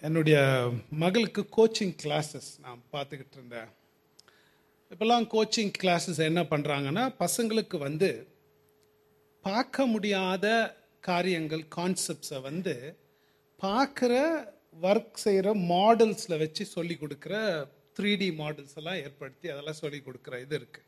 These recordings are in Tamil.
என்னுடைய மகளுக்கு கோச்சிங் கிளாஸஸ் நான் பார்த்துக்கிட்டு இருந்தேன். இப்போல்லாம் கோச்சிங் கிளாஸஸ் என்ன பண்ணுறாங்கன்னா, பசங்களுக்கு பார்க்க முடியாத காரியங்கள், கான்செப்ட்ஸை பார்க்குற ஒர்க் செய்கிற மாடல்ஸில் வச்சு சொல்லி கொடுக்குற 3D மாடல்ஸ் எல்லாம் ஏற்படுத்தி அதெல்லாம் சொல்லி கொடுக்குற இது இருக்குது.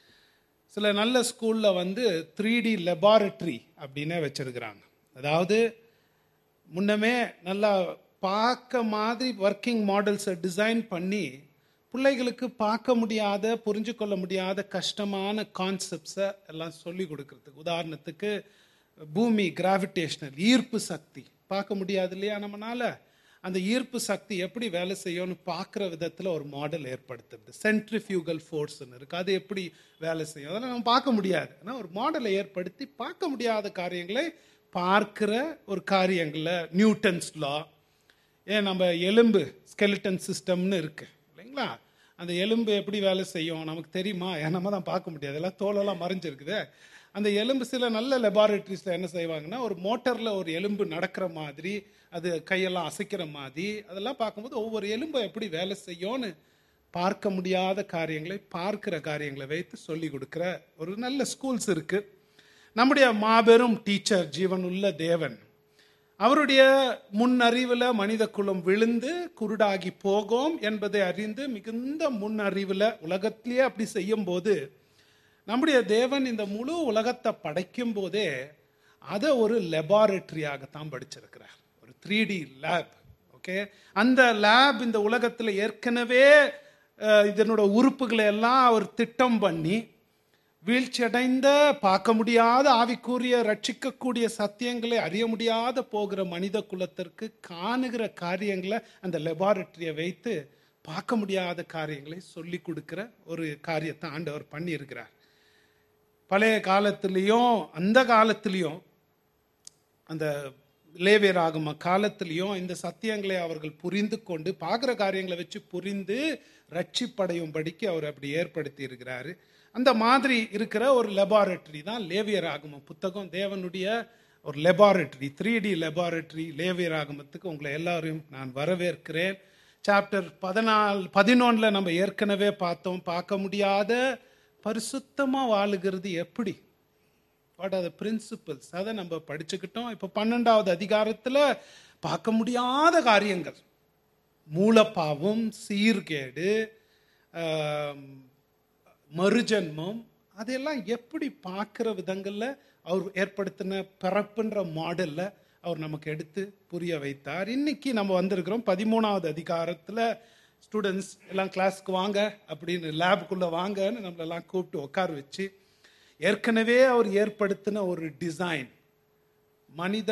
சில நல்ல ஸ்கூலில் 3D லெபார்ட்ரி அப்படின்னே வச்சுருக்கிறாங்க. அதாவது முன்னமே நல்லா பார்க்க மாதிரி ஒர்க்கிங் மாடல்ஸை டிசைன் பண்ணி பிள்ளைகளுக்கு பார்க்க முடியாத, புரிஞ்சு கொள்ள முடியாத கஷ்டமான கான்செப்ட்ஸை எல்லாம் சொல்லி கொடுக்கறதுக்கு. உதாரணத்துக்கு பூமி, கிராவிடேஷனல், ஈர்ப்பு சக்தி பார்க்க முடியாது இல்லையா நம்மனால. அந்த ஈர்ப்பு சக்தி எப்படி வேலை செய்யும்னு பார்க்குற விதத்தில் ஒரு மாடல் ஏற்படுத்துறது. சென்ட்ரிஃபியூகல் ஃபோர்ஸ்ன்னு இருக்குது, அது எப்படி வேலை செய்யும் அதெல்லாம் நம்ம பார்க்க முடியாது. ஆனால் ஒரு மாடலை ஏற்படுத்தி பார்க்க முடியாத காரியங்களை பார்க்குற ஒரு காரியங்களில் நியூட்டன்ஸ் லா, ஏன் நம்ம எலும்பு ஸ்கெலிட்டன் சிஸ்டம்னு இருக்குது இல்லைங்களா, அந்த எலும்பு எப்படி வேலை செய்யும் நமக்கு தெரியுமா? நம்ம தான் பார்க்க முடியாது, எல்லாம் தோலெல்லாம் மறைஞ்சிருக்குது. அந்த எலும்பு சில நல்ல லெபார்ட்ரிஸில் என்ன செய்வாங்கன்னா, ஒரு மோட்டரில் ஒரு எலும்பு நடக்கிற மாதிரி, அது கையெல்லாம் அசைக்கிற மாதிரி, அதெல்லாம் பார்க்கும்போது ஒவ்வொரு எலும்பை எப்படி வேலை செய்யும்னு பார்க்க முடியாத காரியங்களை பார்க்குற காரியங்களை வைத்து சொல்லி கொடுக்குற ஒரு நல்ல ஸ்கூல்ஸ் இருக்குது. நம்முடைய மாபெரும் டீச்சர் ஜீவனுள்ள தேவன், அவருடைய முன்னறிவில் மனித குலம் விழுந்து குருடாகி போகும் என்பதை அறிந்து மிகுந்த முன்னறிவில் உலகத்திலேயே அப்படி செய்யும் போது, நம்முடைய தேவன் இந்த முழு உலகத்தை படைக்கும் போதே அதை ஒரு லெபார்ட்ரியாகத்தான் படிச்சிருக்கிறார், ஒரு 3D லேப். ஓகே, அந்த லேப் இந்த உலகத்தில் ஏற்கனவே இதனோட உறுப்புகளை எல்லாம் அவர் திட்டம் பண்ணி வீழ்ச்சியடைந்த, பார்க்க முடியாத, ஆவிக்குரிய ரட்சிக்கக்கூடிய சத்தியங்களை அறிய முடியாத போகிற மனித குலத்திற்கு காணுகிற காரியங்களை அந்த லெபார்ட்ரியை வைத்து பார்க்க முடியாத காரியங்களை சொல்லி கொடுக்கிற ஒரு காரியத்தை ஆண்டவர் பண்ணியிருக்கிறார். பழைய காலத்திலையும் அந்த காலத்திலையும், அந்த லேவியராகம காலத்திலையும் இந்த சத்தியங்களை அவர்கள் புரிந்து கொண்டு பார்க்குற காரியங்களை வச்சு புரிந்து ரட்சிப்படையும்படிக்கு அவர் அப்படி ஏற்படுத்தி இருக்கிறாரு. அந்த மாதிரி இருக்கிற ஒரு லெபார்ட்ரி தான் லேவியராகம புத்தகம். தேவனுடைய ஒரு லெபார்ட்ரி, 3D லெபார்ட்ரி லேவியராகமத்துக்கு உங்களை எல்லாரையும் நான் வரவேற்கிறேன். சாப்டர் 11 நம்ம ஏற்கனவே பார்த்தோம். பார்க்க முடியாத பரிசுத்தமாக வாழுகிறது எப்படி, வாட் ஆர் த பிரின்சிபல்ஸ், அதை நம்ம படிச்சுக்கிட்டோம். இப்போ 12வது அதிகாரத்தில் பார்க்க முடியாத காரியங்கள், மூலப்பாவம், சீர்கேடு, மறுஜன்மம், அதெல்லாம் எப்படி பார்க்குற விதங்களில் அவர் ஏற்படுத்தின பிறப்புன்ற மாடலில் அவர் நமக்கு எடுத்து புரிய வைத்தார். இன்னைக்கு நம்ம வந்திருக்கிறோம் 13வது அதிகாரத்தில். ஸ்டூடெண்ட்ஸ் எல்லாம் கிளாஸ்க்கு வாங்க அப்படின்னு, லேபுக்குள்ளே வாங்கன்னு நம்மளெல்லாம் கூப்பிட்டு உட்கார வச்சு ஏற்கனவே அவர் ஏற்படுத்தின ஒரு டிசைன், மனித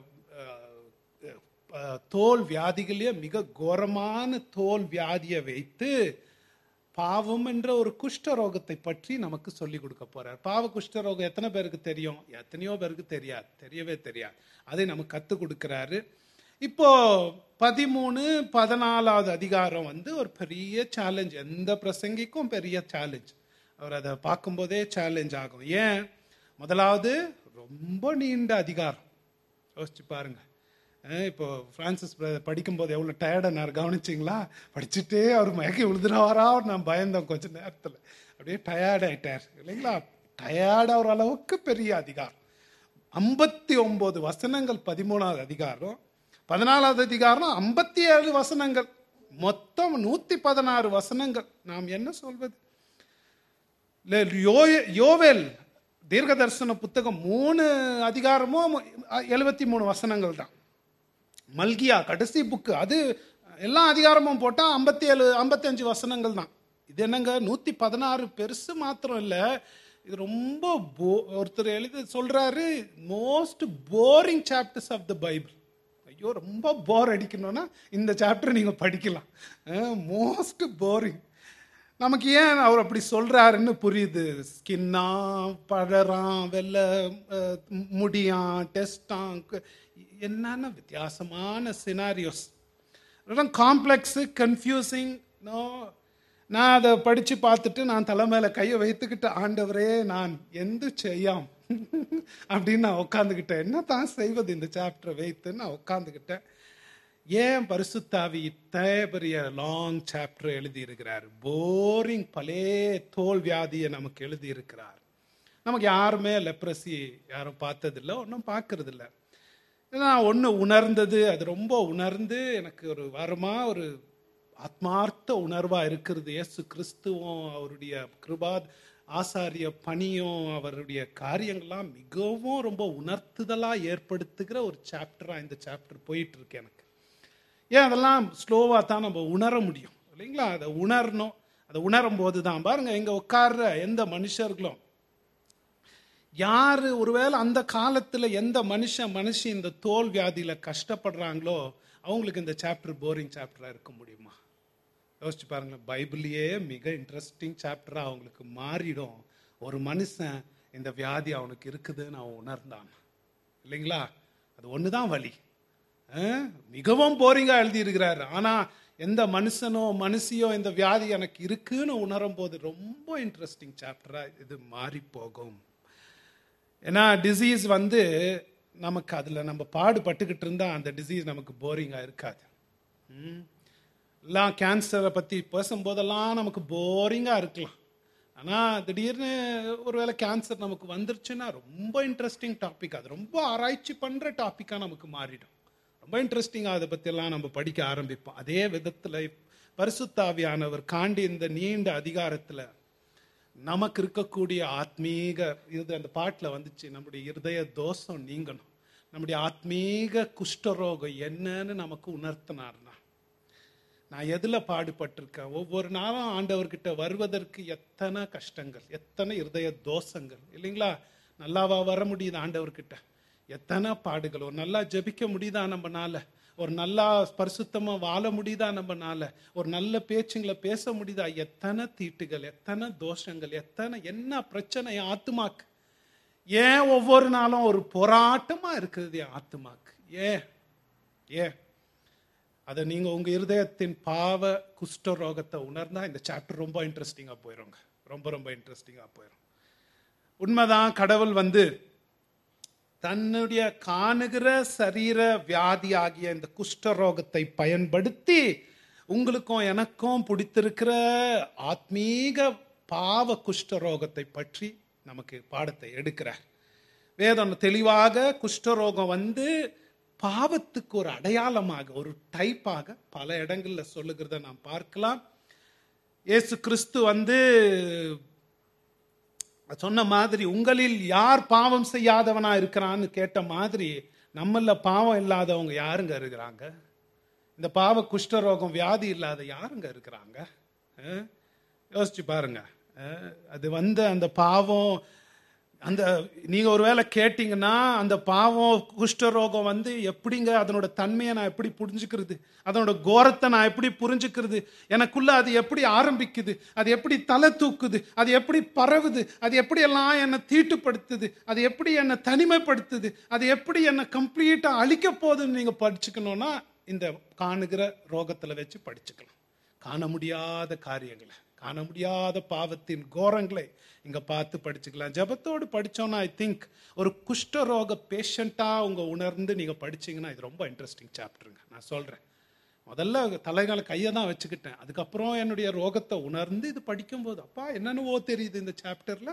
தோல் வியாதிகளே மிக கோரமான தோல் வியாதியை வைத்து பாவம் என்ற ஒரு குஷ்டரோகத்தை பற்றி நமக்கு சொல்லி கொடுக்க போறார். பாவ குஷ்டரோகம் எத்தனை பேருக்கு தெரியும்? எத்தனையோ பேருக்கு தெரியாது, தெரியவே தெரியாது. அதை நமக்கு கற்றுக் கொடுக்கிறாரு. இப்போ 13, 14வது அதிகாரம் ஒரு பெரிய சேலஞ்ச், எந்த பிரசங்கிக்கும் பெரிய சேலஞ்ச். அவர் அதை பார்க்கும்போதே சேலஞ்ச் ஆகும். ஏன்? முதலாவது ரொம்ப நீண்ட அதிகாரம், யோசிச்சு பாருங்க. இப்போ பிரான்சிஸ் படிக்கும்போது எவ்வளோ டயர்டாக கவனிச்சிங்களா? படிச்சுட்டே அவர் மயக்கி விழுதுறாரா நான் பயந்தோம் கொஞ்சம் நேரத்தில். அப்படியே டயர்ட் ஆயிட்டார் இல்லைங்களா? டயர்டாக ஒரு அளவுக்கு பெரிய அதிகாரம். 59 வசனங்கள் 13வது அதிகாரம். 14வது அதிகாரம் 57 வசனங்கள், மொத்தம் 116 வசனங்கள். நாம் என்ன சொல்வது? யோவேல் தீர்க்க தரிசன புத்தகம் 3 அதிகாரமும் 73 வசனங்கள் தான். மல்கியா கடைசி புக்கு, அது எல்லா அதிகாரமும் போட்டால் 57, 55 வசனங்கள் தான். இது என்னங்க 116 பெருசு மாத்திரம் இல்லை, இது ரொம்ப ஒருத்தர் எழுதி சொல்றாரு, most boring chapters of the Bible. ஐயோ, ரொம்ப போர் அடிக்கணும்னா இந்த சாப்டர் நீங்கள் படிக்கலாம். Most boring. நமக்கு ஏன் அவர் அப்படி சொல்றாருன்னு புரியுது. ஸ்கின்னா, பழறான், வெள்ளை முடியான், டெஸ்டான், என்னென்ன வித்தியாசமான சினாரியோஸ், காம்ப்ளெக்ஸு, கன்ஃபியூசிங். நான் அதை படித்து பார்த்துட்டு நான் தலைமையில கையை வைத்துக்கிட்டு, ஆண்டவரே நான் எந்த செய்யாம் அப்படின்னு நான் உட்காந்துக்கிட்டேன். என்ன தான் செய்வது இந்த சாப்டரை வைத்துன்னு நான் உட்காந்துக்கிட்டேன். ஏன் பரிசுத்தாவி இத்தனை பெரிய லாங் சாப்டர் எழுதி இருக்கிறார்? போரிங் பழைய தோல் வியாதியை நமக்கு எழுதி இருக்கிறார். நமக்கு யாருமே லெப்ரசி யாரும் பார்த்ததில்லை, ஒன்றும் பார்க்கறது இல்லை. நான் ஒன்று உணர்ந்தது, அது ரொம்ப உணர்ந்து எனக்கு ஒரு வாரமா ஒரு ஆத்மார்த்த உணர்வா இருக்கிறது. இயேசு கிறிஸ்துவும் அவருடைய கிருபா ஆசாரிய பணியும் அவருடைய காரியங்கள்லாம் மிகவும் ரொம்ப உணர்த்துதலா ஏற்படுத்துகிற ஒரு சாப்டரா இந்த சாப்டர் போயிட்டு இருக்கு எனக்கு. ஏன் அதெல்லாம் ஸ்லோவா தான் நம்ம உணர முடியும் இல்லைங்களா? அதை உணரணும். அதை உணரும் போது தான் பாருங்க, இங்க உட்கார்ற எந்த மனுஷர்களும் யாரு ஒருவேளை அந்த காலத்துல எந்த மனுஷி இந்த தோல் வியாதியில கஷ்டப்படுறாங்களோ அவங்களுக்கு இந்த சாப்டர் போரிங் சாப்டரா இருக்க முடியுமா? யோசிச்சு பாருங்களேன். பைபிளையே மிக இன்ட்ரெஸ்டிங் சாப்டரா அவங்களுக்கு மாறிடும். ஒரு மனுஷன் இந்த வியாதி அவனுக்கு இருக்குதுன்னு அவன் உணர்ந்தான் இல்லைங்களா? அது ஒண்ணுதான் வழி. மிகவும் போரிங்கா எழுதி இருக்கிறாரு. ஆனா எந்த மனுஷனோ மனுஷியோ இந்த வியாதி எனக்கு இருக்குன்னு உணரும் போது ரொம்ப இன்ட்ரெஸ்டிங் சாப்டரா இது மாறி போகும். ஏன்னா டிசீஸ் நமக்கு அதுல நம்ம பாடுபட்டுக்கிட்டு இருந்தா அந்த டிசீஸ் நமக்கு போரிங்கா இருக்காது. எல்லாம் கேன்சரை பத்தி பேசும்போதெல்லாம் நமக்கு போரிங்கா இருக்கலாம். ஆனா திடீர்னு ஒருவேளை கேன்சர் நமக்கு வந்துருச்சுன்னா ரொம்ப இன்ட்ரெஸ்டிங் டாபிக், அது ரொம்ப ஆராய்ச்சி பண்ற டாபிக்கா நமக்கு மாறிடும். ரொம்ப இன்ட்ரெஸ்டிங்கா அதை பத்தி எல்லாம் நம்ம படிக்க ஆரம்பிப்போம். அதே விதத்துல பரிசுத்தாவியானவர் காண்டி இந்த நீண்ட அதிகாரத்துல நமக்கு இருக்கக்கூடிய ஆத்மீக இது அந்த பாட்டுல வந்துச்சு, நம்முடைய இருதய தோஷம் நீங்கணும், நம்முடைய ஆத்மீக குஷ்டரோகம் என்னன்னு நமக்கு உணர்த்தினார்னா, நான் எதுல பாடுபட்டிருக்கேன்? ஒவ்வொரு நாளும் ஆண்டவர்கிட்ட வருவதற்கு எத்தனை கஷ்டங்கள், எத்தனை இருதய தோஷங்கள் இல்லைங்களா? நல்லாவா வர முடியுது ஆண்டவர்கிட்ட? எத்தனை பாடுகள். ஒரு நல்லா ஜெபிக்க முடியுதா நம்மனால? ஒரு நல்லா பரிசுத்தமா வாழ முடியுதா நம்மனால? ஒரு நல்ல பேச்சுங்களை பேச முடியுதா? எத்தனை தீட்டுகள், எத்தனை தோஷங்கள், எத்தனை என்ன பிரச்சனை ஆத்துமாக்கு. ஏன் ஒவ்வொரு நாளும் ஒரு போராட்டமா இருக்குது ஆத்துமாக்கு? ஏன் அதை நீங்க உங்க இருதயத்தின் பாவ குஷ்டரோகத்தை உணர்ந்தா இந்த சாப்டர் ரொம்ப இன்ட்ரெஸ்டிங்கா போயிருங்க. ரொம்ப ரொம்ப இன்ட்ரெஸ்டிங்கா போயிடும். உண்மைதான், கடவுள் தன்னுடைய காணுகிற சரீர வியாதி ஆகிய இந்த குஷ்டரோகத்தை பயன்படுத்தி உங்களுக்கும் எனக்கும் பிடித்திருக்கிற ஆத்மீக பாவ குஷ்டரோகத்தை பற்றி நமக்கு பாடத்தை எடுக்கிறார். வேதம் தெளிவாக குஷ்டரோகம் பாவத்துக்கு ஒரு அடையாளமாக, ஒரு டைப்பாக பல இடங்கள்ல சொல்லுகிறத நாம் பார்க்கலாம். இயேசு கிறிஸ்து சொன்ன மாதிரி உங்களில் யார் பாவம் செய்யாதவனா இருக்கிறான்னு கேட்ட மாதிரி நம்மள பாவம் இல்லாதவங்க யாருங்க இருக்கிறாங்க? இந்த பாவ குஷ்டரோகம் வியாதி இல்லாத யாருங்க இருக்கிறாங்க? யோசிச்சு பாருங்க. அது அந்த பாவம் நீங்க ஒருவேளை கேட்டீங்கன்னா அந்த பாவம் குஷ்டரோகம் எப்படிங்க அதனோட தன்மையை நான் எப்படி புரிஞ்சுக்கிறது, அதனோட கோரத்தை நான் எப்படி புரிஞ்சுக்கிறது, எனக்குள்ள அது எப்படி ஆரம்பிக்குது, அது எப்படி தலை தூக்குது, அது எப்படி பரவுது, அது எப்படி எல்லாம் என்னை தீட்டுப்படுத்துது, அது எப்படி என்னை தனிமைப்படுத்துது, அது எப்படி என்னை கம்ப்ளீட்டா அழிக்க போகுதுன்னு நீங்க படிச்சுக்கணும்னா இந்த காணுகிற ரோகத்துல வச்சு படிச்சுக்கலாம். காண முடியாத காரியங்களை, காண முடியாத பாவத்தின் கோரங்களை இங்க பார்த்து படிச்சுக்கலாம். ஜபத்தோடு படிச்சோம்னா ஐ திங்க் ஒரு குஷ்டரோக பேஷண்டா உணர்ந்து நீங்க படிச்சீங்கன்னா இது ரொம்ப இன்ட்ரெஸ்டிங் சாப்டருங்க. நான் சொல்றேன், முதல்ல தலைகால கையை தான் வச்சுக்கிட்டேன். அதுக்கப்புறம் என்னுடைய ரோகத்தை உணர்ந்து இது படிக்கும்போது அப்பா என்னென்னவோ தெரியுது இந்த சாப்டர்ல.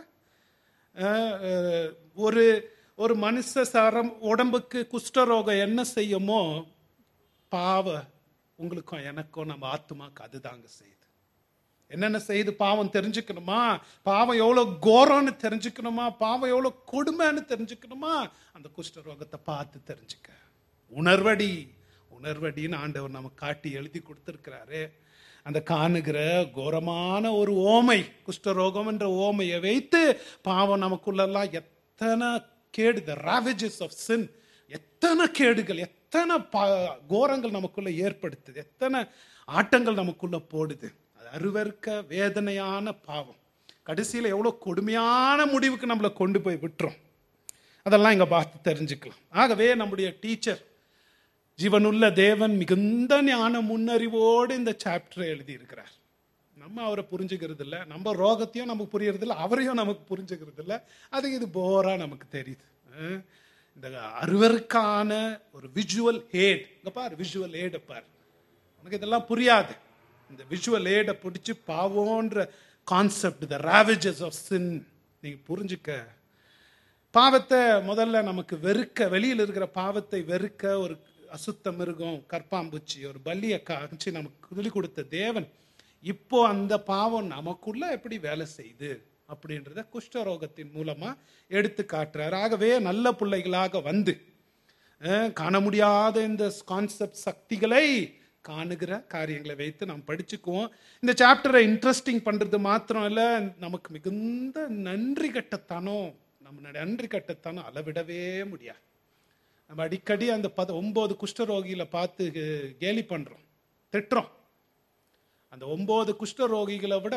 ஒரு மனுஷ சாரம் உடம்புக்கு குஷ்டரோகம் என்ன செய்யுமோ பாவ உங்களுக்கும் எனக்கும் நம்ம ஆத்துமாக்கு அதுதாங்க செய்யுது. என்னென்ன செய்து பாவம் தெரிஞ்சுக்கணுமா, பாவம் எவ்வளவு கோரம்னு தெரிஞ்சுக்கணுமா, பாவம் எவ்வளவு கொடுமைன்னு தெரிஞ்சுக்கணுமா, அந்த குஷ்டரோகத்தை பார்த்து தெரிஞ்சுக்க. உணர்வடின்னு ஆண்டவர் நமக்கு காட்டி எழுதி கொடுத்திருக்கிறாரு. அந்த காணுகிற கோரமான ஒரு ஓமை, குஷ்டரோகம் என்ற ஓமையை வைத்து பாவம் நமக்குள்ளெல்லாம் எத்தனை கேடு, the ravages of sin, எத்தனை கேடுகள், எத்தனை கோரங்கள் நமக்குள்ள ஏற்படுத்துது, எத்தனை ஆட்டங்கள் நமக்குள்ள போடுது. அருவருக்க வேதனையான பாவம் கடைசியில எவ்வளவு கொடுமையான முடிவுக்கு நம்மளை கொண்டு போய் விட்டுரும். அதெல்லாம் இங்க பார்த்து தெரிஞ்சுக்கலாம். ஆகவே நம்முடைய டீச்சர் ஜீவனுள்ள தேவன் மிகுந்த ஞான முன்னறிவோடு இந்த சாப்டரை எழுதி இருக்கிறார். நம்ம அவரை புரிஞ்சுக்கிறது இல்லை, நம்ம ரோகத்தையும் நமக்கு புரியறது இல்லை, அவரையும் நமக்கு புரிஞ்சுக்கிறது இல்லை. அது இது போரா நமக்கு தெரியுது. இந்த அருவருக்கான ஒரு விஷுவல் ஏட். இங்க பாரு, விஷுவல் ஏட பாரு. உனக்கு இதெல்லாம் புரியாது. இந்த விஷுவல் ஏட பிடிச்சி பாவோன்ற கான்செப்ட், த ராவேஜஸ் ஆஃப் சின் நீங்க புரிஞ்சுக்க. பாவத்தை முதல்ல நமக்கு வெறுக்க, வெளியில் இருக்கிற பாவத்தை வெறுக்க ஒரு அசுத்த மிருகம், கற்பாம்பூச்சி, ஒரு பலியை காமிச்சு நமக்கு சொல்லி கொடுத்த தேவன் இப்போ அந்த பாவம் நமக்குள்ள எப்படி வேலை செய்யுது அப்படின்றத குஷ்டரோகத்தின் மூலமா எடுத்து காட்டுறாரு. ஆகவே நல்ல பிள்ளைகளாக வந்து காண முடியாத இந்த கான்செப்ட் சக்திகளை காணுகிற காரியங்களை வைத்து நாம் படிச்சுக்குவோம். இந்த சாப்டரை இன்ட்ரெஸ்டிங் பண்றது மாத்திரம் இல்ல, நமக்கு மிகுந்த நன்றி கட்டத்தானோ, நம்ம நன்றி கட்டத்தானோ அளவிடவே முடியாது. நம்ம அடிக்கடி அந்த 9 குஷ்டரோகிகளை பார்த்து கேலி பண்றோம், திட்டுறோம். அந்த 9 குஷ்டரோகிகளை விட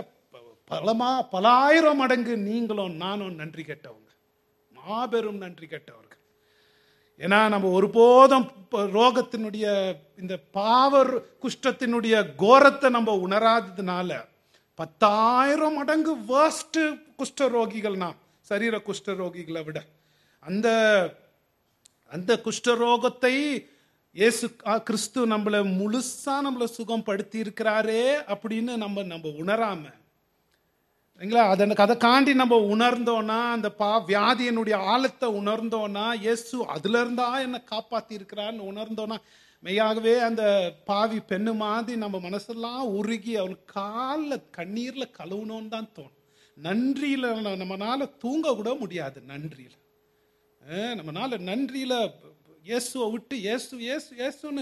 பலாயிரம் மடங்கு நீங்களும் நானும் நன்றி கெட்டவங்க, மாபெரும் நன்றி கெட்டவர்கள். ஏன்னா நம்ம ஒருபோதும் ரோகத்தினுடைய இந்த பாவர் குஷ்டத்தினுடைய கோரத்தை நம்ம உணராததுனால 10,000 மடங்கு வேர்ஸ்ட் குஷ்டரோகிகள்னா சரீர குஷ்டரோகிகளை விட அந்த அந்த குஷ்டரோகத்தை இயேசு கிறிஸ்து நம்மளை முழுசா நம்மளை சுகம் படுத்தி இருக்கிறாரே அப்படின்னு நம்ம உணராம இல்லைங்களா, அதை காண்டி நம்ம உணர்ந்தோன்னா, அந்த வியாதியினுடைய ஆழத்தை உணர்ந்தோன்னா, இயேசு அதுல இருந்தா என்ன காப்பாத்தி இருக்கிறான்னு உணர்ந்தோன்னா, மெய்யாகவே அந்த பாவி பெண்ணு மாதிரி நம்ம மனசெல்லாம் உருகி அவன் காலில் கண்ணீர்ல கழுவணும்னு தான் தோணும். நன்றியில நம்மனால தூங்க கூட முடியாது. நன்றியில நம்மனால நன்றியில இயேசுவை விட்டு இயேசு இயேசு இயேசுன்னு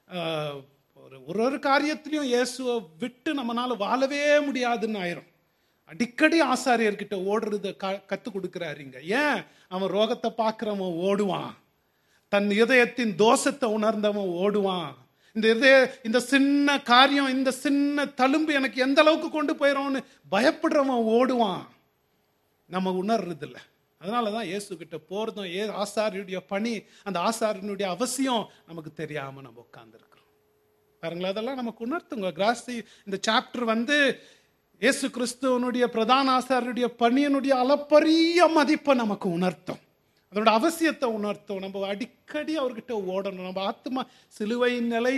ஒரு காரியத்திலையும் இயேசுவை விட்டு நம்மனால வாழவே முடியாதுன்னு ஆயிரும். அடிக்கடி ஆசாரியர்கிட்ட ஓடுறத கத்து கொடுக்கிறாருங்க. ஏன்? அவன் ரோகத்தை பார்க்கிறவன் ஓடுவான், தன் இதயத்தின் தோஷத்தை உணர்ந்தவன் ஓடுவான். இந்த சின்ன காரியம், இந்த சின்ன தழும்பு எனக்கு எந்த அளவுக்கு கொண்டு போயிடும்னு பயப்படுறவன் ஓடுவான். நம்ம உணர்றது இல்லை. அதனாலதான் இயேசு கிட்ட போறதும் ஆசாரியனுடைய பணி, அந்த ஆசாரியனுடைய அவசியம் நமக்கு தெரியாம நம்ம உட்கார்ந்துருக்கிறோம். பாருங்களா, அதெல்லாம் நமக்கு உணர்த்துங்க. கிராசி இந்த சாப்டர் இயேசு கிறிஸ்துவனுடைய பிரதான ஆசாரியனுடைய பணியினுடைய அளப்பரிய மதிப்பை நமக்கு உணர்த்தும், அதோட அவசியத்தை உணர்த்தும். நம்ம அடிக்கடி அவர்கிட்ட ஓடணும். நம்ம ஆத்மா சிலுவை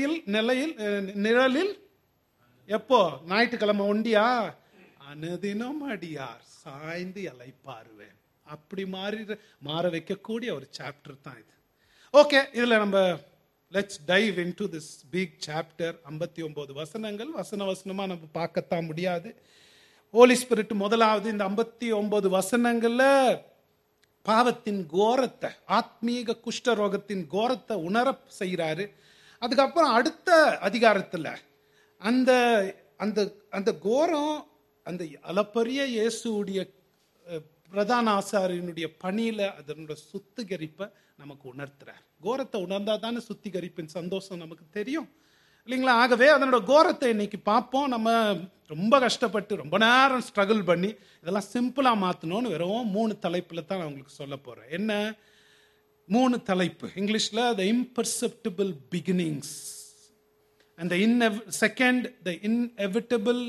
நிழலில் எப்போ ஞாயிற்றுக்கிழமை ஒண்டியா அனுதினம் அடியார் சாய்ந்து இளைப்பாறுவேன், அப்படி மாற வைக்கக்கூடிய ஒரு சாப்டர் தான் இது. ஓகே, இதுல நம்ம let's dive into this big chapter. 59 வசனங்கள், வசனமா நம்ம பார்க்கத்தான் முடியாது. ஹோலி ஸ்பிரிட் முதலாவது இந்த 59 வசனங்கள்ல பாவத்தின் கோரத்தை, ஆத்மீக குஷ்டரோகத்தின் கோரத்தை உணர செய்கிறாரு. அதுக்கப்புறம் அடுத்த அதிகாரத்துல அந்த அந்த அந்த கோரம், அந்த அளப்பரிய இயேசுடைய பிரதான ஆசாரியனுடைய பணியில அதனுடைய சுத்திகரிப்பை நமக்கு உணர்த்துறார். கோரத்தை உணர்ந்தா தானே சுத்திகரிப்பின் சந்தோஷம் நமக்கு தெரியும், இல்லைங்களா? ஆகவே அதனோட கோரத்தை இன்னைக்கு பார்ப்போம். நம்ம ரொம்ப கஷ்டப்பட்டு ரொம்ப நேரம் ஸ்ட்ரகிள் பண்ணி இதெல்லாம் சிம்பிளா மாற்றணும்னு வெறும் 3 தலைப்புல தான் நான் உங்களுக்கு சொல்ல போறேன். என்ன 3 தலைப்பு? இங்கிலீஷ்ல the imperceptible beginnings, and second the inevitable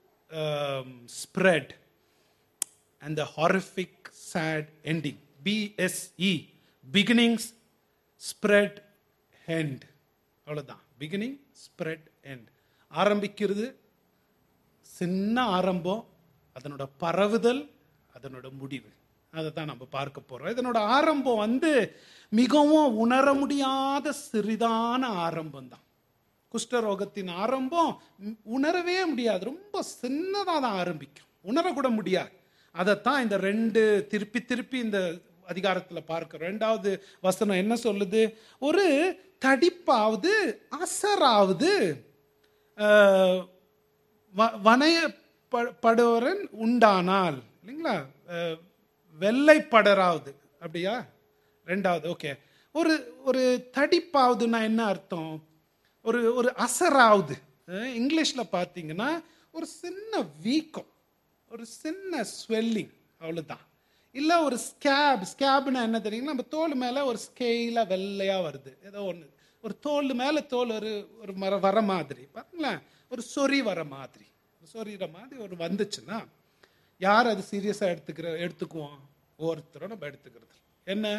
spread, and the horrific sad ending. BSE, beginnings, spread, end. அவ்வளவுதான். beginning, spread, end. ஆரம்பிக்கிறது சின்ன ஆரம்பம், அதனோட பரவுதல், அதனோட முடிவு. அதை தான் நம்ம பார்க்க போறோம். இதனோட ஆரம்பம் மிகவும் உணர முடியாத சிறிதான ஆரம்பம் தான். குஷ்டரோகத்தின் ஆரம்பம் உணரவே முடியாது, ரொம்ப சின்னதாக தான் ஆரம்பிக்கும், உணரக்கூட முடியாது. அதைத்தான் இந்த 2 திருப்பி இந்த அதிகாரத்துல பார்க்கிறோம். 2வது வசனம் என்ன சொல்லுது? ஒரு தடிப்பாவது அசராவது வனையப்படுவரன் உண்டானால், இல்லைங்களா? வெள்ளைப்படராவது, அப்படியா? 2வது. ஓகே, ஒரு தடிப்பாவதுன்னா என்ன அர்த்தம்? ஒரு அசராவது. இங்கிலீஷ்ல பார்த்தீங்கன்னா ஒரு சின்ன வீக்கம், ஒரு சின்ன ஸ்வெல்லிங், அவ்வளவுதான். இல்ல ஒரு ஸ்கேப்னா என்ன தெரியுங்களா? நம்ம தோல் மேல ஒரு ஸ்கெயிலா வெள்ளையா வருது, ஏதோ ஒண்ணு, ஒரு தோல் மேல தோல் ஒரு வர மாதிரி, பாருங்களேன், ஒரு சொறி வர மாதிரி, சொறிகிற மாதிரி ஒரு வந்துச்சுன்னா யார் அது சீரியஸா எடுத்துக்குவோம்? ஒருத்தரும் நம்ம எடுத்துக்கிறது என்ன?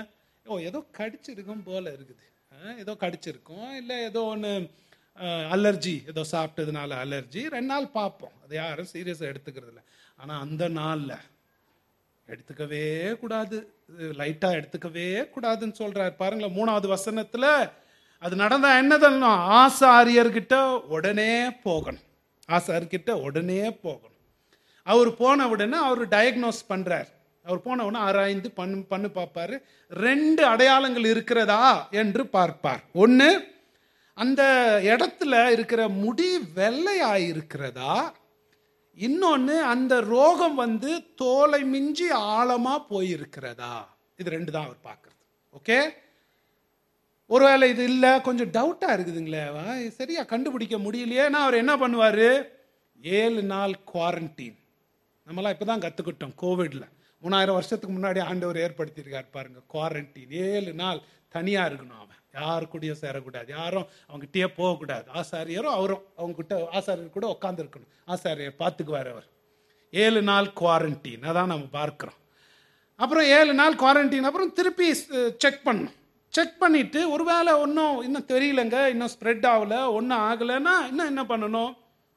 ஏதோ கடிச்சிருக்கும் போல இருக்குது, ஏதோ கடிச்சிருக்கும், இல்லை ஏதோ ஒன்று அலர்ஜி, ஏதோ சாப்பிட்டதுனால அலர்ஜி, 2 நாள் பார்ப்போம், அது யாரும் சீரியஸாக எடுத்துக்கிறது இல்லை. ஆனால் அந்த நாளில் எடுத்துக்கவே கூடாது, லைட்டாக எடுத்துக்கவே கூடாதுன்னு சொல்றாரு பாருங்களேன். 3வது வசனத்தில் அது நடந்தா என்னதுன்னா, ஆசாரியர்கிட்ட உடனே போகணும், ஆசாரியர்கிட்ட உடனே போகணும். அவர் போன உடனே அவர் டயக்னோஸ் பண்றார். அவர் போன உடனே ஆராய்ந்து பண்ணு பார்ப்பாரு. 2 அடையாளங்கள் இருக்கிறதா என்று பார்ப்பார். ஒன்று, அந்த இடத்துல இருக்கிற முடி வெள்ளையாய் இருக்கிறதா, இன்னொன்று அந்த ரோகம் வந்து தோலை மிஞ்சி ஆழமா போயிருக்கிறதா. இது 2 தான் அவர் பார்க்கறது. ஓகே, ஒருவேளை இது இல்லை, கொஞ்சம் டவுட்டா இருக்குதுங்களே, சரியா கண்டுபிடிக்க முடியலையேன்னா அவர் என்ன பண்ணுவாரு, 7 நாள் குவாரண்டைன். நம்மளாம் இப்பதான் கத்துக்கிட்டோம் கோவிட்ல. 3000 வருஷத்துக்கு முன்னாடி ஆண்டவர் ஏற்படுத்தியிருக்காரு பாருங்க, குவாரண்டைன். 7 நாள் தனியா இருக்கணும், அவன் யாரு கூடயும் சேரக்கூடாது, யாரும் அவங்ககிட்டயே போகக்கூடாது. ஆசாரியரும் அவரும் அவங்ககிட்ட ஆசாரியர் கூட உட்கார்ந்து இருக்கணும், ஆசாரியர் பார்த்துக்குவார் அவர். 7 நாள் குவாரண்டைன், அதான் நம்ம பார்க்கிறோம். அப்புறம் 7 நாள் குவாரண்டைன் அப்புறம் திருப்பி செக் பண்ணணும். செக் பண்ணிட்டு ஒருவேளை இன்னும் தெரியலங்க, இன்னும் ஸ்ப்ரெட் ஆகல, ஒன்றும் ஆகலைன்னா இன்னும் என்ன பண்ணணும்,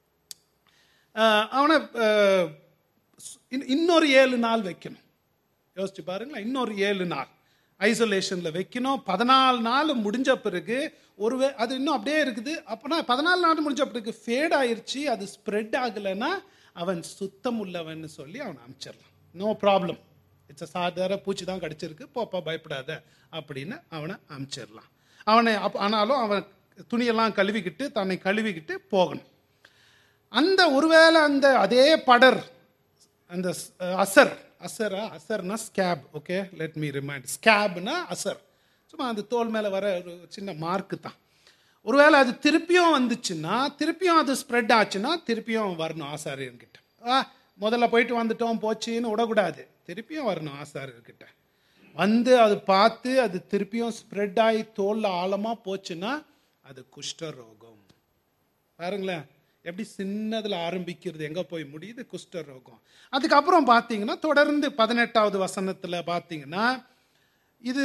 அவனை இன்னொரு 7 நாள் வைக்கணும். யோசிச்சு பாருங்களேன், இன்னொரு 7 நாள் ஐசோலேஷன்ல வைக்கணும். 14 நாள் முடிஞ்ச பிறகு அது இன்னும் அப்படியே இருக்குது. அப்போனா 14 நாள் முடிஞ்ச பிறகு ஃபேட் ஆயிடுச்சு, அது ஸ்ப்ரெட் ஆகலைன்னா அவன் சுத்தம் உள்ளவன் சொல்லி அவனை அனுப்பிச்சிடலாம். நோ ப்ராப்ளம், இட்ஸ் சாதாரண பூச்சி தான் கடிச்சிருக்கு, போப்பா பயப்படாத அப்படின்னு அவனை அனுப்பிச்சிடலாம். ஆனாலும் அவன் துணியெல்லாம் கழுவிக்கிட்டு தன்னை கழுவிக்கிட்டு போகணும். ஒருவேளை அதே படர், அந்த அசர்னா scab. Okay, let me remind, ஸ்கேப்னா அசர், சும்மா அந்த தோல் மேலே வர ஒரு சின்ன மார்க்கு தான். ஒருவேளை அது திருப்பியும் வந்துச்சுன்னா, திருப்பியும் அது ஸ்ப்ரெட் ஆச்சுன்னா திருப்பியும் வரணும் ஆசாரியர்கிட்ட. முதல்ல போயிட்டு வந்துட்டோம் போச்சுன்னு விடக்கூடாது, திருப்பியும் வரணும் ஆசாரியர்கிட்ட. அது பார்த்து அது திருப்பியும் ஸ்ப்ரெட் ஆகி தோல்ல ஆழமா போச்சுன்னா அது குஷ்டரோகம். பாருங்களேன் எப்படி சின்னதுல ஆரம்பிக்கிறது, எங்க போய் முடியுது, குஷ்டரோகம். அதுக்கப்புறம் பார்த்தீங்கன்னா தொடர்ந்து 18வது வசனத்துல பார்த்தீங்கன்னா இது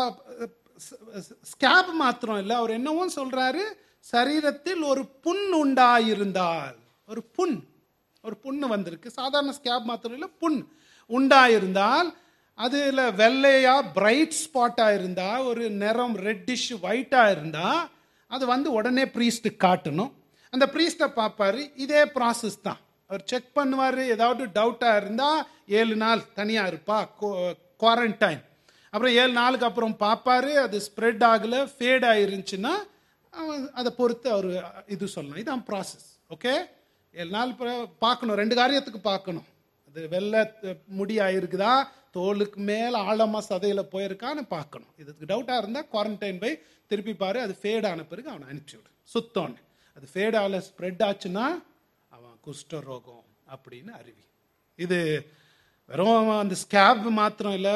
ஸ்கேப் மாத்திரம் இல்லை, அவர் என்னவும் சொல்றாரு, சரீரத்தில் ஒரு புண் உண்டாயிருந்தால், ஒரு புண்ணு வந்திருக்கு, சாதாரண ஸ்கேப் மாத்திரம் இல்லை, புண் உண்டாயிருந்தால், அதுல வெள்ளையா பிரைட் ஸ்பாட்டா இருந்தா, ஒரு நிறம் ரெட்டிஷ் ஒயிட்டா இருந்தா, அது உடனே பிரீஸ்ட் காட்டணும். அந்த பிரீஸ்ட பார்ப்பாரு, இதே ப்ராசஸ் தான், அவர் செக் பண்ணுவாரு. ஏதாவது டவுட்டா இருந்தா 7 நாள் தனியா இருப்பா, குவாரண்டைன். அப்புறம் 7 நாளுக்கு அப்புறம் பார்ப்பாரு, அது ஸ்ப்ரெட் ஆகல, ஃபேட் ஆயிருந்துச்சுன்னா அதை பொறுத்து அவர் இது சொல்லணும். இதுதான் ப்ராசஸ். ஓகே, 7 நாள் பார்க்கணும், 2 காரியத்துக்கு பார்க்கணும். அது வெள்ளை முடி ஆயிருக்குதா, தோலுக்கு மேல ஆழமா சதையில போயிருக்கான்னு பார்க்கணும். இதுக்கு டவுட்டா இருந்தா குவாரண்டைன் போய் திருப்பி பாரு, அது ஃபேட் ஆன பிறகு அவனை அனுப்பிச்சுவிடு சுத்தோன்னு. அது ஃபேட் ஆகல, ஸ்ப்ரெட் ஆச்சுன்னா அவன் குஷ்டரோகம் அப்படின்னு அறிவி. இது வெறும் அந்த ஸ்கேப் மாத்திரம் இல்லை,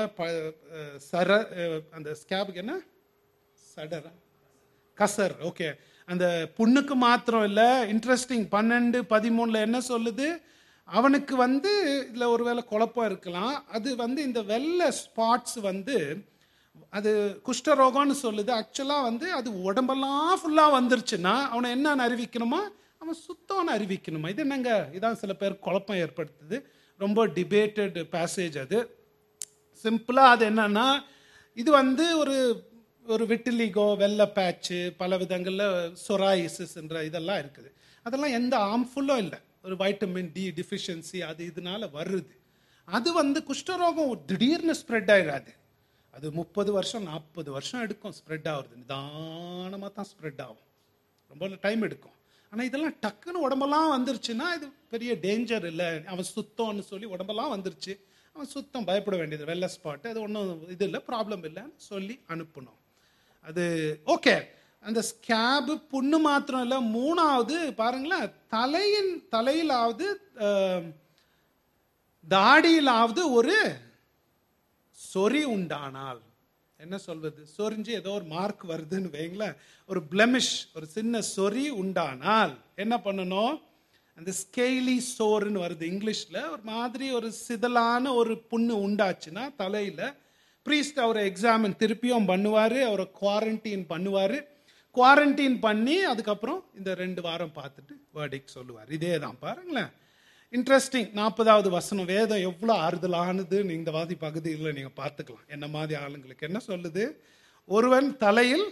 அந்த ஸ்கேபுக்கு என்ன சடரா கசர். ஓகே, அந்த புண்ணுக்கு மாத்திரம் இல்லை. இன்ட்ரெஸ்டிங், 12:13 என்ன சொல்லுது, அவனுக்கு இதுல ஒருவேளை குழப்பம் இருக்கலாம். அது இந்த வெள்ளை ஸ்பாட்ஸ் அது குஷ்டரோகம்னு சொல்லுது. ஆக்சுவலா அது உடம்பெல்லாம் ஃபுல்லா வந்துருச்சுன்னா அவனை என்ன அறிவிக்கணுமா, அவன் சுத்தம்னு அறிவிக்கணுமா. இது என்னங்க, இதான் சில பேர் குழப்பம் ஏற்படுத்துது. ரொம்ப டிபேட்டட் பேசேஜ் அது. சிம்பிளா அது என்னன்னா, இது ஒரு ஒரு விட்டிலிகோ, வெள்ளை பேட்சு, பல விதங்கள்ல சொராயிசிஸ் என்ற இதெல்லாம் இருக்குது. அதெல்லாம் எந்த ஹார்ம்ஃபுல்லும் இல்லை, ஒரு வைட்டமின் டி டிஃபிஷியன்சி அது இதனால வருது. அது குஷ்டரோகம் திடீர்னு ஸ்ப்ரெட் ஆயிடாது. அது 30 வருஷம் 40 வருஷம் எடுக்கும் ஸ்ப்ரெட் ஆகுறது. நிதானமாக தான் ஸ்ப்ரெட் ஆகும், ரொம்ப டைம் எடுக்கும். ஆனால் இதெல்லாம் டக்குன்னு உடம்பெல்லாம் வந்துருச்சுன்னா இது பெரிய டேஞ்சர் இல்லை. அவன் சுத்தம்னு சொல்லி உடம்பெல்லாம் வந்துருச்சு, அவன் சுத்தம், பயப்பட வேண்டியது, வெள்ளை ஸ்பாட்டு, அது ஒன்றும் இது இல்லை, ப்ராப்ளம் இல்லைன்னு சொல்லி அனுப்பணும். அது ஓகே. அந்த ஸ்கேபு புண்ணு மாத்திரம் இல்லை, 3வது பாருங்களேன், தலையிலாவது தாடியிலாவது ஒரு சொறி உண்டானால், என்ன சொல்வது, சொரிஞ்சு ஏதோ ஒரு மார்க் வருதுன்னு வைங்களேன், ஒரு பிளெமிஷ், ஒரு சின்ன சொறி உண்டானால் என்ன பண்ணணும், அந்த ஸ்கெய்லி சோர்னு வருது இங்கிலீஷ்ல, ஒரு மாதிரி ஒரு சிதலான ஒரு புண்ணு உண்டாச்சுன்னா தலையில ப்ரீஸ்ட் அவரை எக்ஸாமின் திருப்பியும் பண்ணுவார், அவரை குவாரண்டைன் பண்ணுவார். குவாரண்டைன் பண்ணி அதுக்கப்புறம் இந்த 2 வாரம் பார்த்துட்டு வேர்டிக்ட் சொல்லுவார். இதே தான் பாருங்களேன், இன்ட்ரெஸ்டிங். 40வது வசனம் வேதம் எவ்வளோ ஆறுதலானது இந்த வாதி பகுதியில் நீங்கள் பார்த்துக்கலாம். என்ன மாதிரி ஆளுங்களுக்கு என்ன சொல்லுது? ஒருவன் தலையில்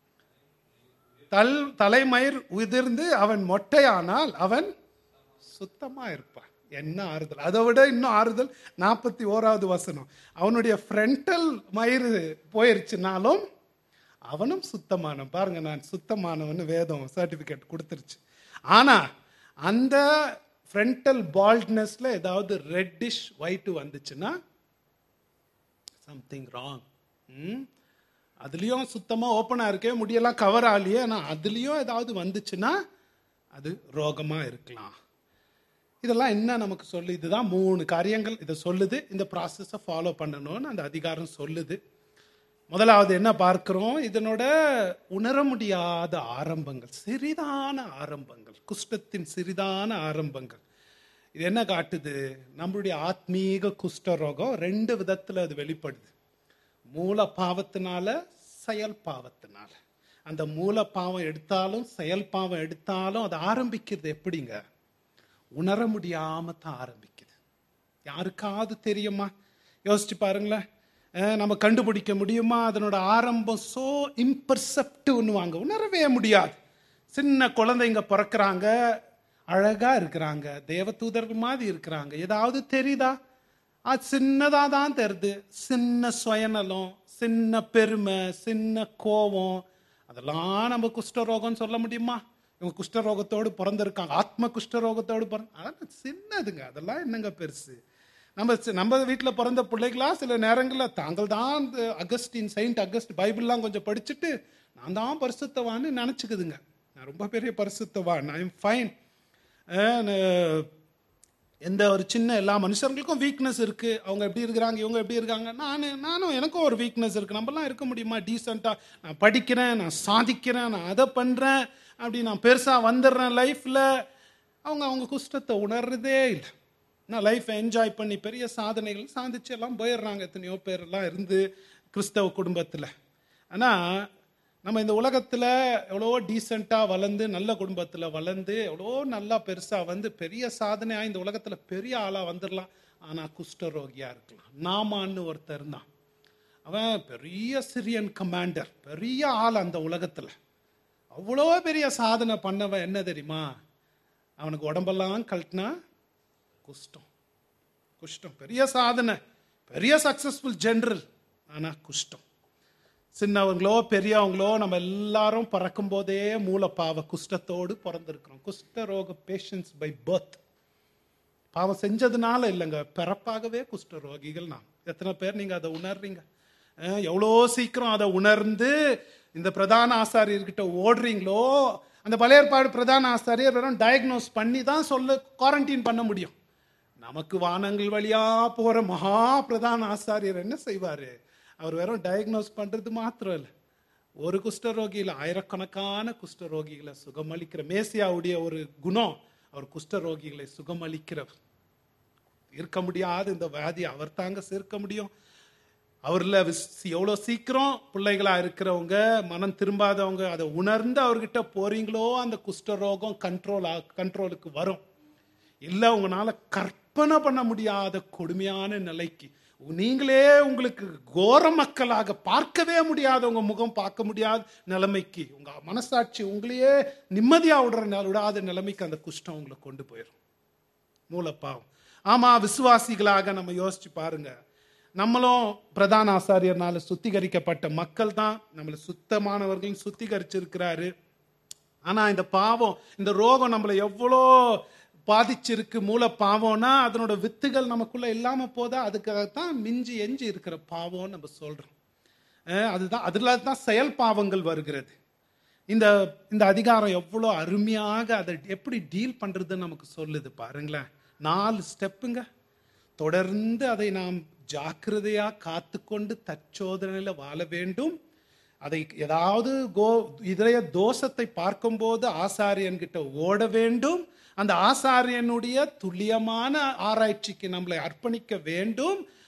தலைமயிர் உதிர்ந்து அவன் மொட்டையானால் அவன் சுத்தமா இருப்பான். என்ன ஆறுதல்! அதை விட இன்னும் ஆறுதல் 41வது வசனம், அவனுடைய ஃப்ரண்டல் மயிர் போயிருச்சுனாலும் அவனும் சுத்தமானவன். பாருங்க, நான் சுத்தமானவன் வேதம் சர்டிபிகேட் கொடுத்துருச்சு. ஆனா அந்த ஃப்ரண்டல் பால்ட்னஸ்ல ஏதாவது ரெட்டிஷ் ஒயிட் வந்துச்சுன்னா சம்திங் ராங். அதுலயும் சுத்தமா ஓப்பனா இருக்கே, முடியெல்லாம் கவர் ஆகலையே, ஆனா அதுலயும் ஏதாவது வந்துச்சுன்னா அது ரோகமா இருக்கலாம். இதெல்லாம் என்ன நமக்கு சொல்லு? இதுதான் 3 காரியங்கள் இதை சொல்லுது. இந்த ப்ராசஸை ஃபாலோ பண்ணணும்னு அந்த அதிகாரம் சொல்லுது. முதலாவது என்ன பார்க்கிறோம்? இதனோட உணர முடியாத ஆரம்பங்கள், சிறிதான ஆரம்பங்கள், குஷ்டத்தின் சிறிதான ஆரம்பங்கள். இது என்ன காட்டுது? நம்மளுடைய ஆத்மீக குஷ்டரோகம் 2 விதத்துல அது வெளிப்படுது. மூல பாவத்தினால, செயல் பாவத்தினால. அந்த மூல பாவம் எடுத்தாலும் செயல் பாவம் எடுத்தாலும் அது ஆரம்பிக்கிறது எப்படிங்க? உணர முடியாம தான் ஆரம்பிக்குது. யாருக்காவது தெரியுமா? யோசிச்சு பாருங்களேன். நம்ம கண்டுபிடிக்க முடியுமா? அதனோட ஆரம்பம் சோ இம்பர்செப்டிவ்னு வாங்க, உணரவே முடியாது. சின்ன குழந்தைங்க பிறக்கிறாங்க, அழகா இருக்கிறாங்க, தேவதூதர்கள் மாதிரி இருக்கிறாங்க. ஏதாவது தெரியுதா? அது சின்னதா தான் தெரியுது. சின்ன சுயநலம், சின்ன பெருமை, சின்ன கோபம், அதெல்லாம் நம்ம குஷ்டரோகம் சொல்ல முடியுமா? இவங்க குஷ்டரோகத்தோடு பிறந்திருக்காங்க, ஆத்ம குஷ்டரோகத்தோடு அதெல்லாம் சின்னதுங்க. அதெல்லாம் என்னங்க பெருசு? நம்ம வீட்டில் பிறந்த பிள்ளைகளா சில நேரங்களில் தாங்கள் தான் அகஸ்டின், செயின்ட் அகஸ்ட் பைபிள்லாம் கொஞ்சம் படிச்சுட்டு நான் தான் பரிசுத்தவான்னு நினச்சிக்குதுங்க. நான் ரொம்ப பெரிய பரிசுத்தவான், ஐ எம் ஃபைன். எந்த ஒரு சின்ன எல்லா மனுஷர்களுக்கும் வீக்னஸ் இருக்கு. அவங்க எப்படி இருக்கிறாங்க, இவங்க எப்படி இருக்காங்க, நானும் எனக்கும் ஒரு வீக்னஸ் இருக்கு. நம்மலாம் இருக்க முடியுமா டீசெண்டா? நான் படிக்கிறேன், நான் சாதிக்கிறேன், நான் அதை பண்றேன், அப்படி நான் பெருசா வந்துடுறேன் லைஃப்ல. அவங்க குஷ்டத்தை உணர்றதே இல்லை. நான் லைஃப்பை என்ஜாய் பண்ணி பெரிய சாதனைகள் சாதிச்சு எல்லாம் போயிடுறாங்க. எத்தனையோ பேரெல்லாம் இருந்து கிறிஸ்தவ குடும்பத்தில். ஆனால் நம்ம இந்த உலகத்தில் எவ்வளோ டீசெண்டாக வளர்ந்து, நல்ல குடும்பத்தில் வளர்ந்து, எவ்வளோ நல்லா பெருசாக வந்து பெரிய சாதனையாக இந்த உலகத்தில் பெரிய ஆளாக வந்துடலாம். ஆனால் குஷ்டரோகியாக இருக்கலாம். நாமான்னு ஒருத்தர் இருந்தான். அவன் பெரிய சிரியன் கமாண்டர், பெரிய ஆள் அந்த உலகத்தில். அவ்வளோ பெரிய சாதனை பண்ணவன். என்ன தெரியுமா? அவனுக்கு உடம்பெல்லாம் கழட்டினா குஷ்டம். பெரிய சாதனை, பெரிய சக்சஸ்ஃபுல் ஜெனரல், ஆனால் குஷ்டம். சின்னவங்களோ பெரியவங்களோ நம்ம எல்லாரும் பிறக்கும் போதே மூலப்பாவ குஷ்டத்தோடு பிறந்திருக்கிறோம். குஷ்டரோக பேஷன்ஸ் பை பர்த். பாவம் செஞ்சதுனால இல்லைங்க, பிறப்பாகவே குஷ்டரோகிகள் நாம். எத்தனை பேர் நீங்க அதை உணர்றீங்க? எவ்வளோ சீக்கிரம் அதை உணர்ந்து இந்த பிரதான ஆசாரியர்கிட்ட ஓடுறீங்களோ. அந்த பழைய ஏற்பாடு பிரதான ஆசாரியர் வெறும் டயக்னோஸ் பண்ணி தான் குவாரண்டைன் பண்ண முடியும். நமக்கு வானங்கள் வழியா போற மகா பிரதான ஆசாரியர் என்ன செய்வாரு? அவர் வெறும் டயக்னோஸ் பண்றது மாத்திரம் இல்லை, ஒரு குஷ்டரோகியில் ஆயிரக்கணக்கான குஷ்டரோகிகளை சுகமளிக்கிற மேசியாவுடைய ஒரு குணம், அவர் குஷ்டரோகிகளை சுகமளிக்கிறவர். இருக்க முடியாது இந்த வியாதி அவர் தாங்க சேர்க்க முடியும். அவர்ல எவ்வளோ சீக்கிரம் பிள்ளைகளா இருக்கிறவங்க, மனம் திரும்பாதவங்க அதை உணர்ந்து அவர்கிட்ட போறீங்களோ அந்த குஷ்டரோகம் கண்ட்ரோலுக்கு வரும். இல்லை உங்களால கற்பனை பண்ண முடியாத கொடுமையான நிலைக்கு, நீங்களே உங்களுக்கு கோர மக்களாக பார்க்கவே முடியாத, உங்க முகம் பார்க்க முடியாத நிலைமைக்கு, உங்க மனசாட்சி உங்களையே நிம்மதியா விடாத நிலைமைக்கு அந்த குஷ்டம் உங்களை கொண்டு போயிடும். மூலப்பாவம். ஆமா, விசுவாசிகளாக நம்ம யோசிச்சு பாருங்க. நம்மளும் பிரதான ஆசாரியர்னால சுத்திகரிக்கப்பட்ட மக்கள் தான். நம்மளை சுத்தமானவர்கள் சுத்திகரிச்சிருக்கிறாரு. ஆனா இந்த பாவம், இந்த ரோகம் நம்மளை எவ்வளோ பாதிச்சிருக்கு. மூல பாவம்னா அதனோட வித்துகள் நமக்குள்ள இல்லாம போதா, அதுக்காகத்தான் மிஞ்சி எஞ்சி இருக்கிற பாவம் நம்ம சொல்றோம். அதுதான், அதுல தான் செயல் பாவங்கள் வருகிறது. இந்த இந்த அதிகாரம் எவ்வளோ அருமையாக அதை எப்படி டீல் பண்றதுன்னு நமக்கு சொல்லுது பாருங்களேன். 4 ஸ்டெப்புங்க. தொடர்ந்து அதை நாம் ஜாக்கிரதையா காத்துக்கொண்டு தற்சோதனையில வாழ வேண்டும். அதை ஏதாவது இதய தோஷத்தை பார்க்கும்போது ஆசாரியன்கிட்ட ஓட வேண்டும். அந்த ஆசாரியனுடைய துல்லியமான ஆராய்ச்சிக்கு நம்மளை அர்ப்பணிக்க வேண்டும்.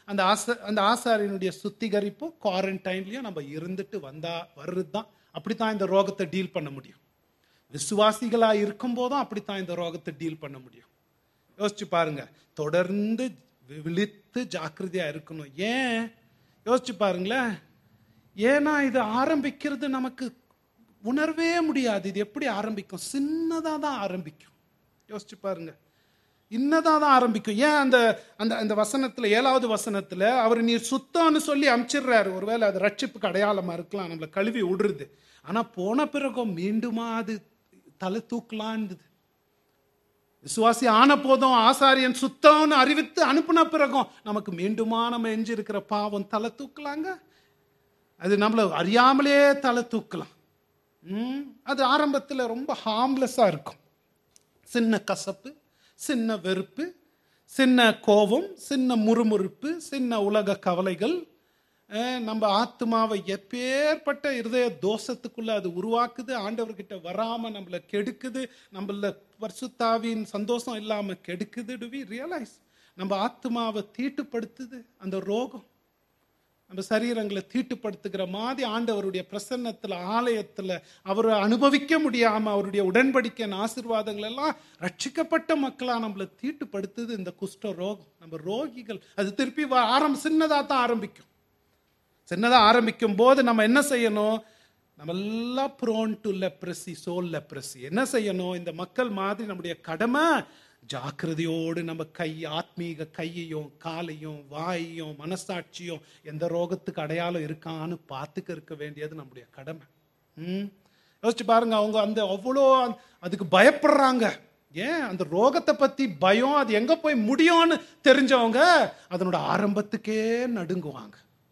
அந்த ஆசாரியனுடைய சுத்திகரிப்பும் குவாரண்டைன்லயும் நம்ம இருந்துட்டு வர்றது தான். அப்படித்தான் இந்த ரோகத்தை டீல் பண்ண முடியும். விசுவாசிகளா இருக்கும் போதும் அப்படித்தான் இந்த ரோகத்தை டீல் பண்ண முடியும். யோசிச்சு பாருங்க. தொடர்ந்து விழித்து ஜாக்கிரதையா இருக்கணும். ஏன் யோசிச்சு பாருங்களேன். ஏன்னா இது ஆரம்பிக்கிறது நமக்கு உணர்வே முடியாது. இது எப்படி ஆரம்பிக்கும்? சின்னதா தான் ஆரம்பிக்கும். யோசிச்சு பாருங்க. இன்னதான் தான் ஆரம்பிக்கும். ஏன் அந்த அந்த அந்த வசனத்துல 7வது வசனத்துல அவர் நீர் சுத்தம்னு சொல்லி அனுப்பிச்சிடுறாரு. ஒருவேளை அது ரட்சிப்புக்கு அடையாளமா இருக்கலாம், நம்மளை கழுவி விடுறது. ஆனா போன பிறகும் மீண்டுமா அது தலை தூக்கலான்னு. விசுவாசி ஆன போதும் ஆசாரியன் சுத்தம்னு அறிவித்து அனுப்பின பிறகும் நமக்கு மீண்டுமா நம்ம எஞ்சி இருக்கிற பாவம் தலை தூக்கலாங்க. அது நம்மள அறியாமலே தலை தூக்கலாம். அது ஆரம்பத்துல ரொம்ப ஹார்ம்லெஸ்ஸா இருக்கும். சின்ன கசப்பு, சின்ன வெறுப்பு, சின்ன கோபம், சின்ன முறுமுறுப்பு, சின்ன உலக கவலைகள் நம்ம ஆத்மாவை எப்பேற்பட்ட இருதய தோஷத்துக்குள்ள அது உருவாக்குது. ஆண்டவர்கிட்ட வராம நம்மளை கெடுக்குது. நம்மள பரிசுத்தாவின் சந்தோஷம் இல்லாம கெடுக்குது. To we realise? நம்ம ஆத்மாவை தீட்டுப்படுத்துது அந்த ரோகம். நம்ம சரீரங்களை தீட்டுப்படுத்துகிற மாதிரி ஆண்டவருடைய பிரசன்னத்துல ஆலயத்துல அவரை அனுபவிக்க முடியாம அவருடைய உடன்படிக்கை ஆசீர்வாதங்கள் எல்லாம் ரட்சிக்கப்பட்ட மக்களா நம்மளை தீட்டுப்படுத்துது இந்த குஷ்ட ரோகம். நம்ம ரோகிகள். அது திருப்பி சின்னதா தான் ஆரம்பிக்கும். சின்னதா ஆரம்பிக்கும் போது நம்ம என்ன செய்யணும்? நம்ம எல்லாம் prone to leprosy, soul leprosy. என்ன செய்யணும்? இந்த மக்கள் மாதிரி நம்முடைய கடமை ஜாக்கிரதையோடு நம்ம ஆத்மீக கையையும் காலையும் வாயையும் மனசாட்சியும் எந்த ரோகத்துக்கு அடையாளம் இருக்கான்னு பார்த்துக்க இருக்க வேண்டியது நம்முடைய கடமை. யோசிச்சு பாருங்க. அவங்க அவ்வளோ அதுக்கு பயப்படுறாங்க. ஏன்? அந்த ரோகத்தை பத்தி பயம். அது எங்க போய் முடியும்னு தெரிஞ்சவங்க அதனோட ஆரம்பத்துக்கே நடுங்குவாங்க.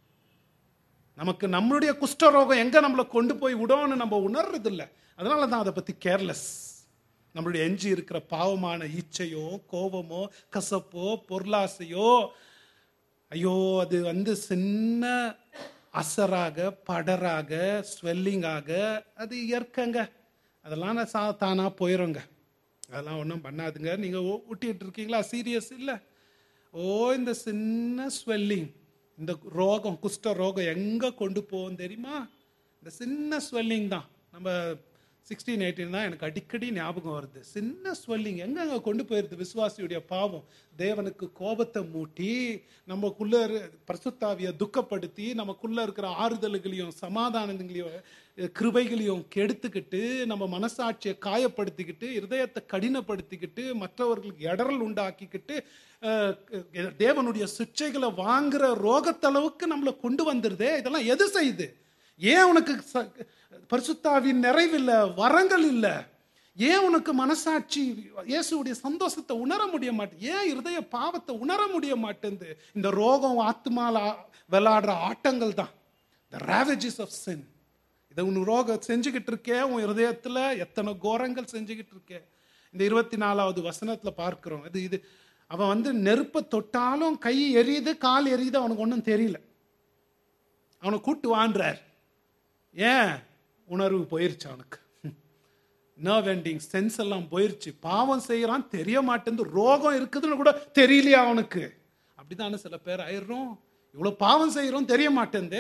நமக்கு நம்மளுடைய குஷ்டரோகம் எங்க நம்மளை கொண்டு போய் விடும்னு நம்ம உணர்றது இல்லை. அதனால தான் அதை பத்தி கேர்லெஸ். நம்மளுடைய எஞ்சி இருக்கிற பாவமான இச்சையோ கோபமோ கசப்போ பொருளாசையோ, ஐயோ அது சின்ன அசராக படராக ஸ்வெல்லிங்காக அது இயற்கைங்க. அதெல்லாம் தானா போயிருங்க. அதெல்லாம் ஒன்றும் பண்ணாதுங்க. நீங்க ஊட்டிட்டு இருக்கீங்களா? சீரியஸ் இல்லை. இந்த சின்ன ஸ்வெல்லிங், இந்த ரோகம் குஷ்ட ரோகம் எங்க கொண்டு போகும் தெரியுமா? இந்த சின்ன ஸ்வெல்லிங் தான். நம்ம 16-18 தான் எனக்கு அடிக்கடி ஞாபகம் வருது. சின்ன ஸ்வெல்லிங் எங்க கொண்டு போயிருது? விசுவாசியுடைய பாவம் தேவனுக்கு கோபத்தை மூட்டி நமக்குள்ள பரிசுத்தாவிய துக்கப்படுத்தி நமக்குள்ள இருக்கிற ஆறுதல்களையும் சமாதானங்களையும் கிருபைகளையும் கெடுத்துக்கிட்டு நம்ம மனசாட்சியை காயப்படுத்திக்கிட்டு இருதயத்தை கடினப்படுத்திக்கிட்டு மற்றவர்களுக்கு இடரல் உண்டாக்கிக்கிட்டு தேவனுடைய சிக்ஷைகளை வாங்குற ரோகத்தளவுக்கு நம்மளை கொண்டு வந்துருதே. இதெல்லாம் எது செய்யுது? ஏன் உனக்கு பரிசுத்தாவின் நிறைவில்லை, வரங்கள் இல்லை? ஏன் உனக்கு மனசாட்சி இயேசுடைய சந்தோஷத்தை உணர முடிய மாட்டேன்? ஏன் இருதய பாவத்தை உணர முடிய மாட்டேங்குது? இந்த ரோகம் ஆத்மால விளையாடுற ஆட்டங்கள் தான். the ravages of sin. இதை உன் ரோகம் செஞ்சுக்கிட்டு இருக்கே. உன் இருதயத்துல எத்தனை கோரங்கள் செஞ்சுக்கிட்டு இருக்கே. இந்த 24வது வசனத்துல பார்க்கிறோம். இது அவன் நெருப்பை தொட்டாலும் கை எரியுது கால் எரியுது, அவனுக்கு ஒன்றும் தெரியல. அவனை கூட்டு வான்றார். ஏன்? உணர்வு போயிருச்சு அவனுக்கு. நர்வ் எண்டிங் சென்ஸ் எல்லாம் போயிருச்சு. பாவம் செய்யறான் தெரிய மாட்டேங்குது, ரோகம் இருக்குதுன்னு கூட தெரியலையா அவனுக்கு. அப்படித்தானே சில பேர் ஆயிடுறோம். இவ்வளவு பாவம் செய்யறோம் தெரிய மாட்டேங்குது.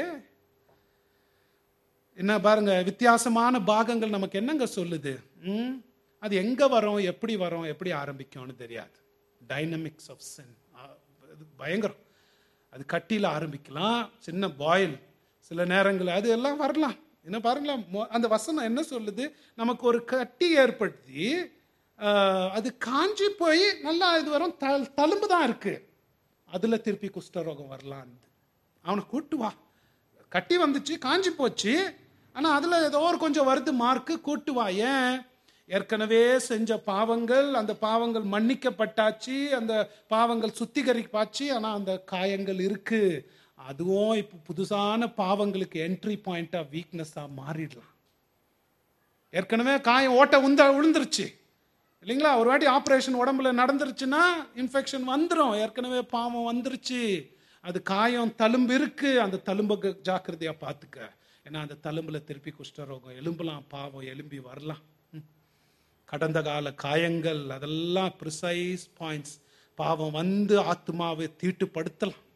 என்ன பாருங்க, வித்தியாசமான பாகங்கள் நமக்கு என்னங்க சொல்லுது? அது எங்க வரும், எப்படி வரும், எப்படி ஆரம்பிக்கும்னு தெரியாது. டைனமிக்ஸ் ஆஃப் சின் பயங்கரம். அது கட்டியில் ஆரம்பிக்கலாம், சின்ன பாயில், சில நேரங்கள் அது எல்லாம் வரலாம். என்ன பாருங்களா, அந்த வசனம் என்ன சொல்லுது? நமக்கு ஒரு கட்டி ஏற்படுத்தி அது காஞ்சி போய் நல்லா இது வரும், தழும்பு தான் இருக்கு, அதுல திருப்பி குஷ்டரோகம் வரலாம். அவனை கூட்டு வா. கட்டி வந்துச்சு, காஞ்சி போச்சு, ஆனா அதுல ஏதோ ஒரு கொஞ்சம் வருது மார்க்கு, கூட்டு வா. ஏன்? ஏற்கனவே செஞ்ச பாவங்கள், அந்த பாவங்கள் மன்னிக்கப்பட்டாச்சு, அந்த பாவங்கள் சுத்திகரிப்பாச்சு, ஆனா அந்த காயங்கள் இருக்கு. அதுவும் இப்போ புதுசான பாவங்களுக்கு என்ட்ரி பாயிண்டா வீக்னஸா மாறிடலாம். ஏற்கனவே காயம் ஓட்ட விழுந்துருச்சு இல்லைங்களா? ஒரு வாட்டி ஆப்ரேஷன் உடம்புல நடந்துருச்சுன்னா இன்ஃபெக்ஷன் வந்துடும். ஏற்கனவே பாவம் வந்துருச்சு, அது காயம் தழும்பு இருக்கு, அந்த தழும்புக்கு ஜாக்கிரதையா பார்த்துக்க. ஏன்னா அந்த தழும்புல திருப்பி குஷ்டரோகம் எலும்பலாம், பாவம் எலும்பி வரலாம். கடந்த கால காயங்கள் அதெல்லாம் ப்ரிசைஸ் பாயிண்ட்ஸ். பாவம் ஆத்மாவை தீட்டுப்படுத்தலாம்.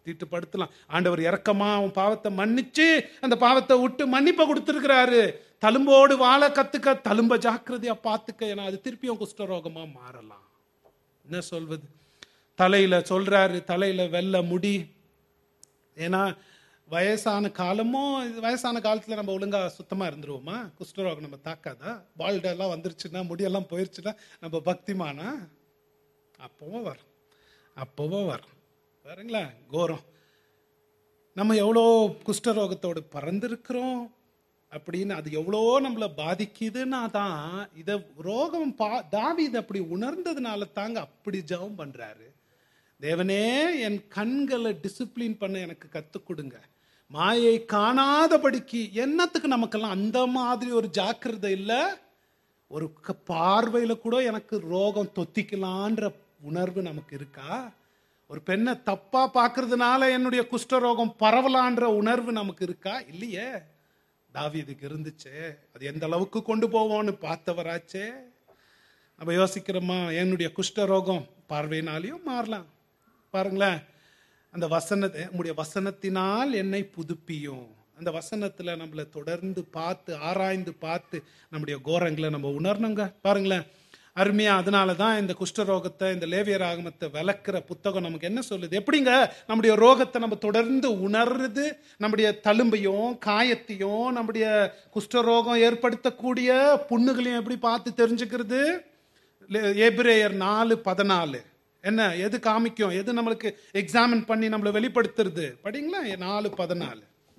தீட்டுப்படுத்தலாம். ஆண்டவர் இரக்கமா அவன் பாவத்தை மன்னிச்சு அந்த பாவத்தை விட்டு மன்னிப்பை கொடுத்துருக்கிறாரு. தழும்போடு வாழ கத்துக்க, தழும்ப ஜாக்கிரதையா பார்த்துக்க, ஏன்னா அது திருப்பியும் குஷ்டரோகமா மாறலாம். என்ன சொல்வது? தலையில சொல்றாரு, தலையில வெள்ளை முடி. ஏன்னா வயசான காலமும், வயசான காலத்துல நம்ம ஒழுங்கா சுத்தமா இருந்துருவோமா? குஷ்டரோகம் நம்ம தாக்காதா? பால்டெல்லாம் வந்துருச்சுன்னா, முடியெல்லாம் போயிருச்சுன்னா நம்ம பக்திமானா? அப்பவும் வரும் பாருங்களா கோரம். நம்ம எவ்வளோ குஷ்டரோகத்தோடு பறந்துருக்கிறோம் அப்படின்னு, அது எவ்வளோ நம்மளை பாதிக்குதுன்னா தான் இதை ரோகம் தாவீது அப்படி உணர்ந்ததுனால தாங்க அப்படி ஜெபம் பண்றாரு. தேவனே, என் கண்களை டிசிப்ளின் பண்ண எனக்கு கற்றுக் கொடுங்க, மாயை காணாதபடிக்கு. என்னத்துக்கு நமக்கெல்லாம் அந்த மாதிரி ஒரு ஜாக்கிரதை இல்லை? ஒரு பார்வையில கூட எனக்கு ரோகம் தொத்திக்கலான்ற உணர்வு நமக்கு இருக்கா? ஒரு பெண்ணை தப்பா பார்க்கறதுனால என்னுடைய குஷ்டரோகம் பரவலான்ற உணர்வு நமக்கு இருக்கா? இல்லையே. தாவீதுக்கு இருந்துச்சே. அது எந்த அளவுக்கு கொண்டு போவோம்னு பார்த்தவராச்சே. நம்ம யோசிக்கிறோமா? என்னுடைய குஷ்டரோகம் பார்வையினாலையும் மாறலாம். பாருங்களேன், அந்த நம்முடைய வசனத்தினால் என்னை புதுப்பியும். அந்த வசனத்துல நம்மளை தொடர்ந்து பார்த்து ஆராய்ந்து பார்த்து நம்முடைய கோரங்களை நம்ம உணரணுங்க. பாருங்களேன், அருமையா. அதனால தான் இந்த குஷ்டரோகத்தை, இந்த லேவியர் ஆகமத்தை விளக்குற புத்தகம் நமக்கு என்ன சொல்லுது? எப்படிங்க நம்முடைய ரோகத்தை நம்ம தொடர்ந்து உணர்றது? நம்முடைய தழும்பையும் காயத்தையும் நம்முடைய குஷ்டரோகம் ஏற்படுத்தக்கூடிய புண்ணுகளையும் எப்படி பார்த்து தெரிஞ்சுக்கிறது? எபிரேயர் 4:14 என்ன எது காமிக்கும்? எது நம்மளுக்கு எக்ஸாமின் பண்ணி நம்மளை வெளிப்படுத்துறது? படிங்களா 4:14.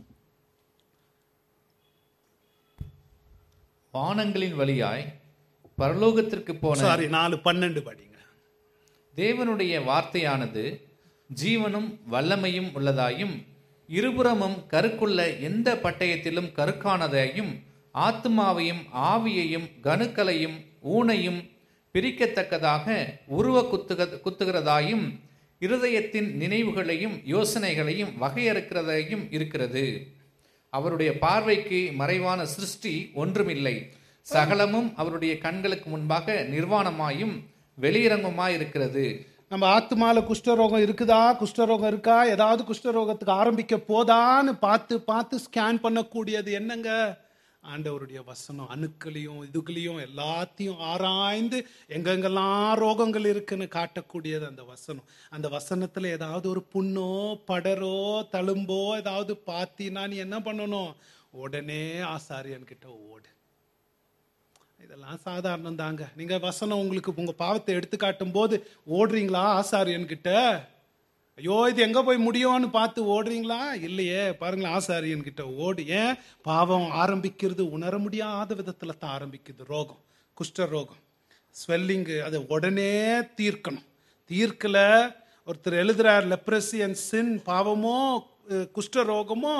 வானங்களின் வழியாய் பரலோகத்திற்கு போன 4:12 படிங்க. தேவனுடைய வார்த்தையானது ஜீவனும் வல்லமையும் உள்ளதாயும் இருபுறமும் கருக்குள்ள எந்த பட்டயத்திலும் கருக்கானதையும் ஆத்துமாவையும் ஆவியையும் கணுக்களையும் ஊனையும் பிரிக்கத்தக்கதாக உருவ குத்துகிறதாயும் இருதயத்தின் நினைவுகளையும் யோசனைகளையும் வகையறுக்கிறதையும் இருக்கிறது. அவருடைய பார்வைக்கு மறைவான சிருஷ்டி ஒன்றுமில்லை. சகலமும் அவருடைய கண்களுக்கு முன்பாக நிர்வாணமாயும் வெளியரங்கமாய் இருக்கிறது. நம்ம ஆத்துமால குஷ்டரோகம் இருக்குதா, குஷ்டரோகம் இருக்கா, ஏதாவது குஷ்டரோகத்துக்கு ஆரம்பிக்க போதான்னு பார்த்து பார்த்து ஸ்கேன் பண்ணக்கூடியது என்னங்க? ஆண்டவருடைய வசனம். அணுக்களையும் இதுகளையும் எல்லாத்தையும் ஆராய்ந்து எங்கெங்கெல்லாம் ரோகங்கள் இருக்குன்னு காட்டக்கூடியது அந்த வசனம். அந்த வசனத்துல ஏதாவது ஒரு புண்ணோ படரோ தழும்போ ஏதாவது பார்த்தீங்கன்னா நீ என்ன பண்ணணும்? உடனே ஆசாரியன் கிட்ட ஓடு. இதெல்லாம் சாதாரணம் தாங்க. நீங்க வசனம் உங்களுக்கு உங்க பாவத்தை எடுத்து காட்டும் போது ஓடுறீங்களா ஆசாரியன் கிட்ட? ஐயோ இது எங்க போய் முடியும்னு பார்த்து ஓடுறீங்களா? இல்லையே. பாருங்களா, ஆசாரியன் கிட்ட ஓடு. ஏன்? பாவம் ஆரம்பிக்கிறது உணர முடியாத விதத்துல தான் ஆரம்பிக்குது. ரோகம், குஷ்ட ரோகம், ஸ்வெல்லிங்கு, அதை உடனே தீர்க்கணும். தீர்க்கல ஒருத்தர் எழுதுறார், லெப்ரசி அண்ட் சின், பாவமோ குஷ்ட ரோகமோ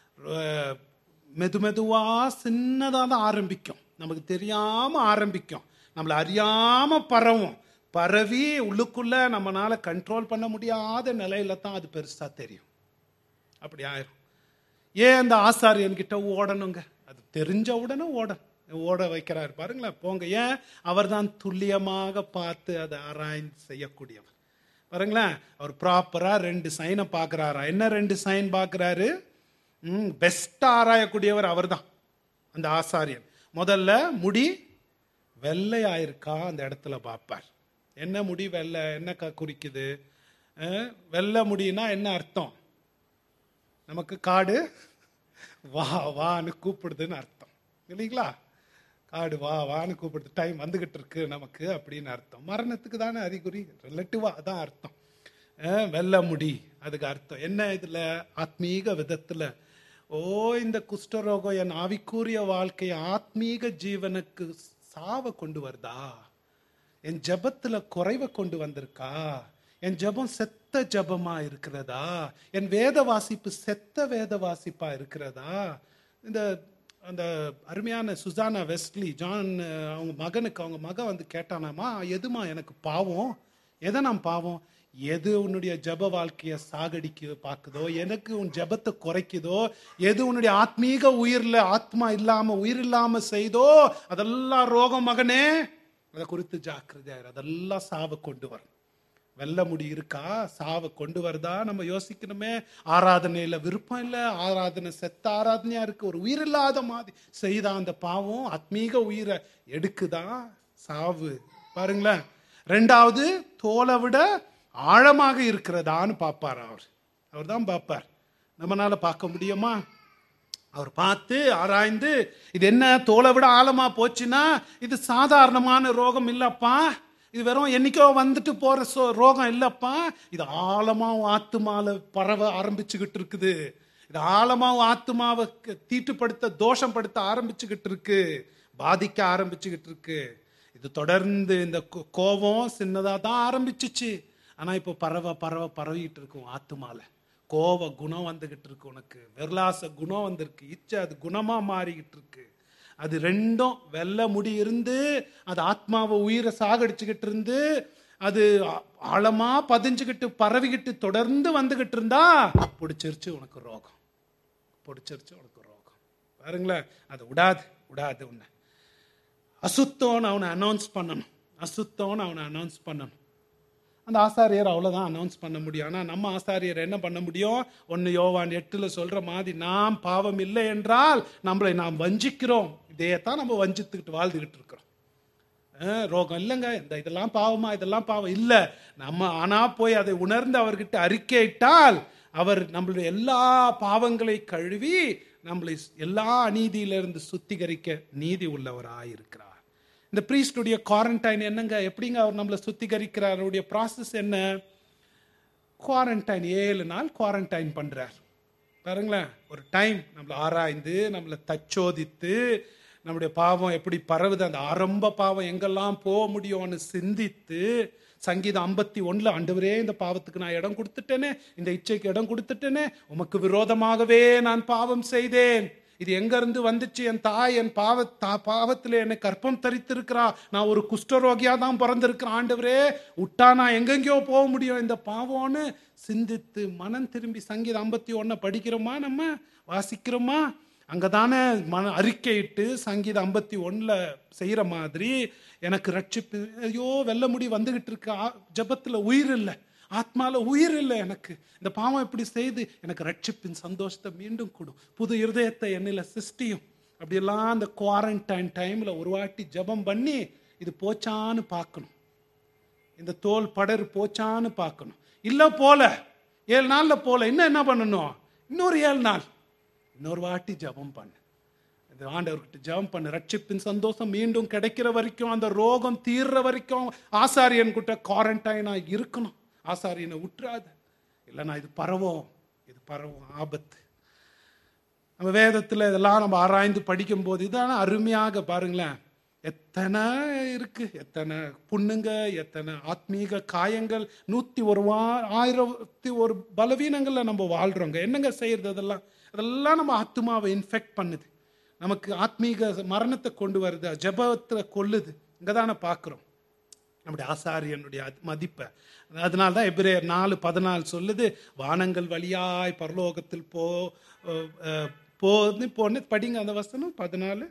மெதுவா சின்னதாக தான் ஆரம்பிக்கும். நமக்கு தெரியாம ஆரம்பிக்கும், நம்மளை அறியாம பரவும். பரவி உள்ளுக்குள்ள நம்மளால கண்ட்ரோல் பண்ண முடியாத நிலையில தான் அது பெருசா தெரியும். அப்படி ஆயிரும். ஏன் அந்த ஆசாரியன் கிட்ட ஓடணுங்க? அது தெரிஞ்ச உடனே ஓட வைக்கிறாரு பாருங்களேன். போங்க. ஏன்? அவர் தான் துல்லியமாக பார்த்து அதை ஆராய்ந்து செய்யக்கூடியவர். பாருங்களேன், அவர் ப்ராப்பரா 2 சைனை பார்க்கிறாரா? என்ன 2 சைன் பார்க்கிறாரு? பெஸ்டா ஆராயக்கூடியவர் அவர் தான், அந்த ஆசாரியன். முதல்ல முடி வெள்ளையாயிருக்கா அந்த இடத்துல பார்ப்பார். என்ன முடி வெள்ளை, என்ன குறிக்குது? வெள்ளை முடினா என்ன அர்த்தம்? நமக்கு காடு வா வான்னு கூப்பிடுதுன்னு அர்த்தம் இல்லைங்களா? காடு வா வான்னு கூப்பிடுது, டைம் வந்துகிட்டு இருக்கு நமக்கு அப்படின்னு அர்த்தம். மரணத்துக்கு தானே அறிகுறி, ரிலேட்டிவா அதான் அர்த்தம். வெள்ளை முடி அதுக்கு அர்த்தம் என்ன? இதுல ஆத்மீக விதத்துல, இந்த குஷ்டரோகம் என் ஆவிக்குரிய வாழ்க்கை ஆத்மீக ஜீவனுக்கு சாவை கொண்டு வருதா? என் ஜபத்துல குறைவை கொண்டு வந்திருக்கா? என் ஜபம் செத்த ஜபமா இருக்கிறதா? என் வேத வாசிப்பு செத்த வேத வாசிப்பா இருக்கிறதா? இந்த அந்த அருமையான சுசானா வெஸ்லி ஜான் அவங்க மகனுக்கு, அவங்க மகன் வந்து கேட்டானாமா, எதுமா எனக்கு பாவம்? எதை நான் பாவம்? எது உன்னுடைய ஜப வாழ்க்கைய சாகடிக்க பார்க்குதோ, எனக்கு உன் ஜபத்தை குறைக்குதோ, எது உன்னுடைய ஆத்மீக உயிர்ல ஆத்மா இல்லாம உயிர் இல்லாம செய்தோ, அதெல்லாம் ரோகம் மகனே. அதை குறித்து ஜாக்கிரதையாயிரு. அதெல்லாம் சாவை கொண்டு வரும். வெல்ல முடி இருக்கா? சாவை கொண்டு வருதா? நம்ம யோசிக்கணுமே. ஆராதனையில விருப்பம் இல்லை, ஆராதனை செத்த ஆராதனையா இருக்கு. ஒரு உயிர் இல்லாத மாதிரி செய்த அந்த பாவம் ஆத்மீக உயிரை எடுக்குதா? சாவு பாருங்களேன். ரெண்டாவது, தோலை விட ஆழமாக இருக்கிறதான்னு பார்ப்பார். அவர் தான் பார்ப்பார். நம்மளால பார்க்க முடியுமா? அவர் பார்த்து ஆராய்ந்து, இது என்ன தோலை விட ஆழமா போச்சுன்னா இது சாதாரணமான ரோகம் இல்லப்பா, இது வெறும் என்னைக்கோ வந்துட்டு போற ரோகம் இல்லப்பா, இது ஆழமாவும் ஆத்துமால பரவ ஆரம்பிச்சுக்கிட்டு இருக்குது. இது ஆழமாவும் ஆத்துமாவை தீட்டுப்படுத்த தோஷப்படுத்த ஆரம்பிச்சுக்கிட்டு இருக்கு, பாதிக்க ஆரம்பிச்சுக்கிட்டு இருக்கு. இது தொடர்ந்து இந்த கோபம் சின்னதா தான் ஆரம்பிச்சிச்சு, ஆனா இப்போ பரவிட்டு இருக்கும் ஆத்துமால. கோப குணம் வந்துகிட்டு இருக்கு, உனக்கு வெர்லாச குணம் வந்திருக்கு, இச்சை அது குணமா மாறிக்கிட்டு இருக்கு. அது ரெண்டும் வெல்ல முடி இருந்து அது ஆத்மாவை உயிரை சாகடிச்சுக்கிட்டு இருந்து அது ஆழமா பதிஞ்சுக்கிட்டு பரவிக்கிட்டு தொடர்ந்து வந்துகிட்டு இருந்தா பிடிச்சிருச்சு உனக்கு ரோகம், பிடிச்சிருச்சு உனக்கு ரோகம். பாருங்களேன், அதை விடாது உன்னை. அசுத்தோன்னு அவனை அனௌன்ஸ் பண்ணணும், அசுத்தோன்னு அவனை அனௌன்ஸ் பண்ணணும். அந்த ஆசாரியர் அவ்வளோதான் அனௌன்ஸ் பண்ண முடியும். ஆனால் நம்ம ஆசாரியர் என்ன பண்ண முடியும்? 1 யோவான் 8 சொல்ற மாதிரி, நாம் பாவம் இல்லை என்றால் நம்மளை நாம் வஞ்சிக்கிறோம். இதே தான் நம்ம வஞ்சித்துக்கிட்டு வாழ்ந்துகிட்டு இருக்கிறோம். ரோகம் இல்லைங்க, இதெல்லாம் பாவமா, இதெல்லாம் பாவம் இல்லை. நம்ம ஆனா போய் அதை உணர்ந்து அவர்கிட்ட அறிக்கையிட்டால் அவர் நம்மளுடைய எல்லா பாவங்களை கழுவி நம்மளை எல்லா அநீதியிலிருந்து சுத்திகரிக்க நீதி உள்ளவராயிருக்கிறார். இந்த பிரீஸ்டுடைய குவாரண்டைன் என்னங்க, எப்படிங்க அவர் நம்மளை சுத்திகரிக்கிறார்? அவருடைய ப்ராசஸ் என்ன? குவாரண்டைன் 7 நாள் குவாரண்டைன் பண்றார். பாருங்களேன், ஒரு டைம் நம்மளை ஆராய்ந்து நம்மளை தச்சோதித்து நம்முடைய பாவம் எப்படி பரவுது, அந்த ஆரம்ப பாவம் எங்கெல்லாம் போக முடியும்னு சிந்தித்து, சங்கீதம் 51 ஆண்டவரே இந்த பாவத்துக்கு நான் இடம் கொடுத்துட்டேனே, இந்த இச்சைக்கு இடம் கொடுத்துட்டேனே, உமக்கு விரோதமாகவே நான் பாவம் செய்தேன், இது எங்க இருந்து வந்துச்சு? என் தாய் என் பாவத்துல என்னை கற்பம் தரித்திருக்கிறா, நான் ஒரு குஷ்டரோகியா தான் பிறந்திருக்கிறேன், ஆண்டவரே விட்டா நான் எங்கெங்கயோ போக முடியும் இந்த பாவம்னு சிந்தித்து மனம் திரும்பி சங்கீதம் 51 படிக்கிறோமா, நம்ம வாசிக்கிறோமா? அங்கதானே அறிக்கையிட்டு சங்கீதம் 51 செய்யற மாதிரி, எனக்கு ரட்சிப்பு, ஐயோ வெல்ல முடி வந்துகிட்டு இருக்கு, ஜபத்துல உயிர் இல்லை, ஆத்மால உயிர் இல்லை, எனக்கு இந்த பாவம் எப்படி செய்து எனக்கு ரட்சிப்பின் சந்தோஷத்தை மீண்டும் கொடு, புது இருதயத்தை என்னில சிருஷ்டியும். அப்படியெல்லாம் அந்த குவாரண்டைன் டைம்ல ஒரு வாட்டி ஜபம் பண்ணி இது போச்சான்னு பார்க்கணும், இந்த தோல் படர் போச்சான்னு பார்க்கணும். இல்ல போல 7 நாள்ல போல, இன்னும் என்ன பண்ணணும்? இன்னொரு 7 நாள் இன்னொரு வாட்டி ஜபம் பண்ணு, இந்த ஆண்டவர்கிட்ட ஜபம் பண்ணு. ரட்சிப்பின் சந்தோஷம் மீண்டும் கிடைக்கிற வரைக்கும், அந்த ரோகம் தீர்ற வரைக்கும் ஆசாரியன் கிட்ட குவாரண்டைனா இருக்கணும். ஆசாரியனை விட்டுறாத, இல்லைன்னா இது பரவும் ஆபத்து. நம்ம வேதத்தில் இதெல்லாம் நம்ம ஆராய்ந்து படிக்கும் போது இதான அருமையாக பாருங்களேன், எத்தனை இருக்கு, எத்தனை புண்ணுங்க, எத்தனை ஆத்மீக காயங்கள், 101,000 பலவீனங்கள்ல நம்ம வாழ்றோங்க. என்னங்க செய்யறது? அதெல்லாம் நம்ம ஆத்மாவை இன்ஃபெக்ட் பண்ணுது, நமக்கு ஆத்மீக மரணத்தை கொண்டு வருது, ஜபத்தை கொல்லுது. இங்கதானே பார்க்கிறோம் நம்முடைய ஆசாரியனுடைய மதிப்பை. அதனால்தான் எபிரேயர் 4:14 சொல்லுது, வானங்கள் வழியாய் பரலோகத்தில் போன்னு படிங்க அந்த வசனம் 14.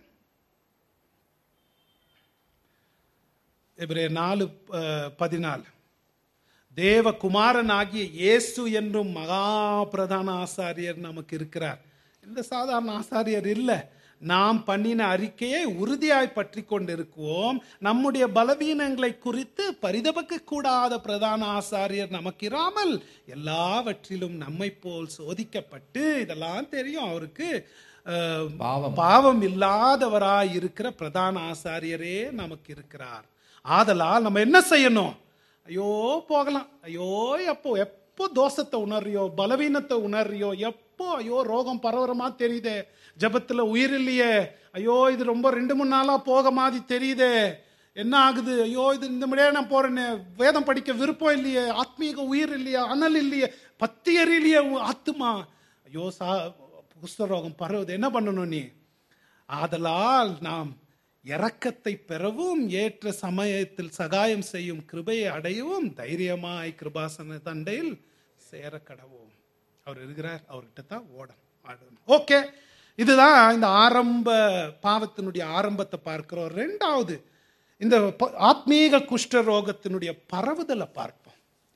எபிரேயர் 4:14, தேவகுமாரனாகிய இயேசு என்றும் மகா பிரதான ஆசாரியர் நமக்கு இருக்கிறார். இந்த சாதாரண ஆசாரியர் இல்லை, நாம் பண்ணின அறிக்கையை உறுதியாய் பற்றி கொண்டிருக்குவோம். நம்முடைய பலவீனங்களை குறித்து பரிதபிக்க கூடாத பிரதான ஆசாரியர் நமக்கு இராமல் எல்லாவற்றிலும் நம்மை போல் சோதிக்கப்பட்டு, இதெல்லாம் தெரியும் அவருக்கு, பாவம் இல்லாதவராய் இருக்கிற பிரதான ஆசாரியரே நமக்கு இருக்கிறார். ஆதலால் நம்ம என்ன செய்யணும்? ஐயோ போகலாம், ஐயோ எப்போ தோஷத்தை உணர்றியோ, பலவீனத்தை உணர்றியோ, எப்போ ஐயோ ரோகம் பரவரமா தெரியுதே, ஜபத்துல உயிர் இல்லையே, ஐயோ இது ரொம்ப 2-3 நாளா போக மாதிரி தெரியுதே, என்ன ஆகுது, ஐயோ இது இந்த மாதிரியே நான் போறேன்னு, வேதம் படிக்க விருப்பம் இல்லையே, ஆத்மீக உயிர் இல்லையா, அனல் இல்லையே, பத்தி எறியலையே ஆத்துமா, ஐயோ குஷ்டரோகம் பரவுது, என்ன பண்ணணும் நீ? ஆதலால் நாம் இரக்கத்தை பெறவும் ஏற்ற சமயத்தில் சகாயம் செய்யும் கிருபையை அடையவும் தைரியமாய் கிருபாசன தண்டையில் சேர கடவோம். அவர் இருக்கிறார், அவர்கிட்ட தான் ஆடணும். ஓகே, இதுதான் இந்த ஆரம்ப பாவத்தினுடைய ஆரம்பத்தை பார்க்கிறோம். 2வது இந்த ஆத்மீக குஷ்ட ரோகத்தினுடைய பரவுதலை பார்ப்போம்.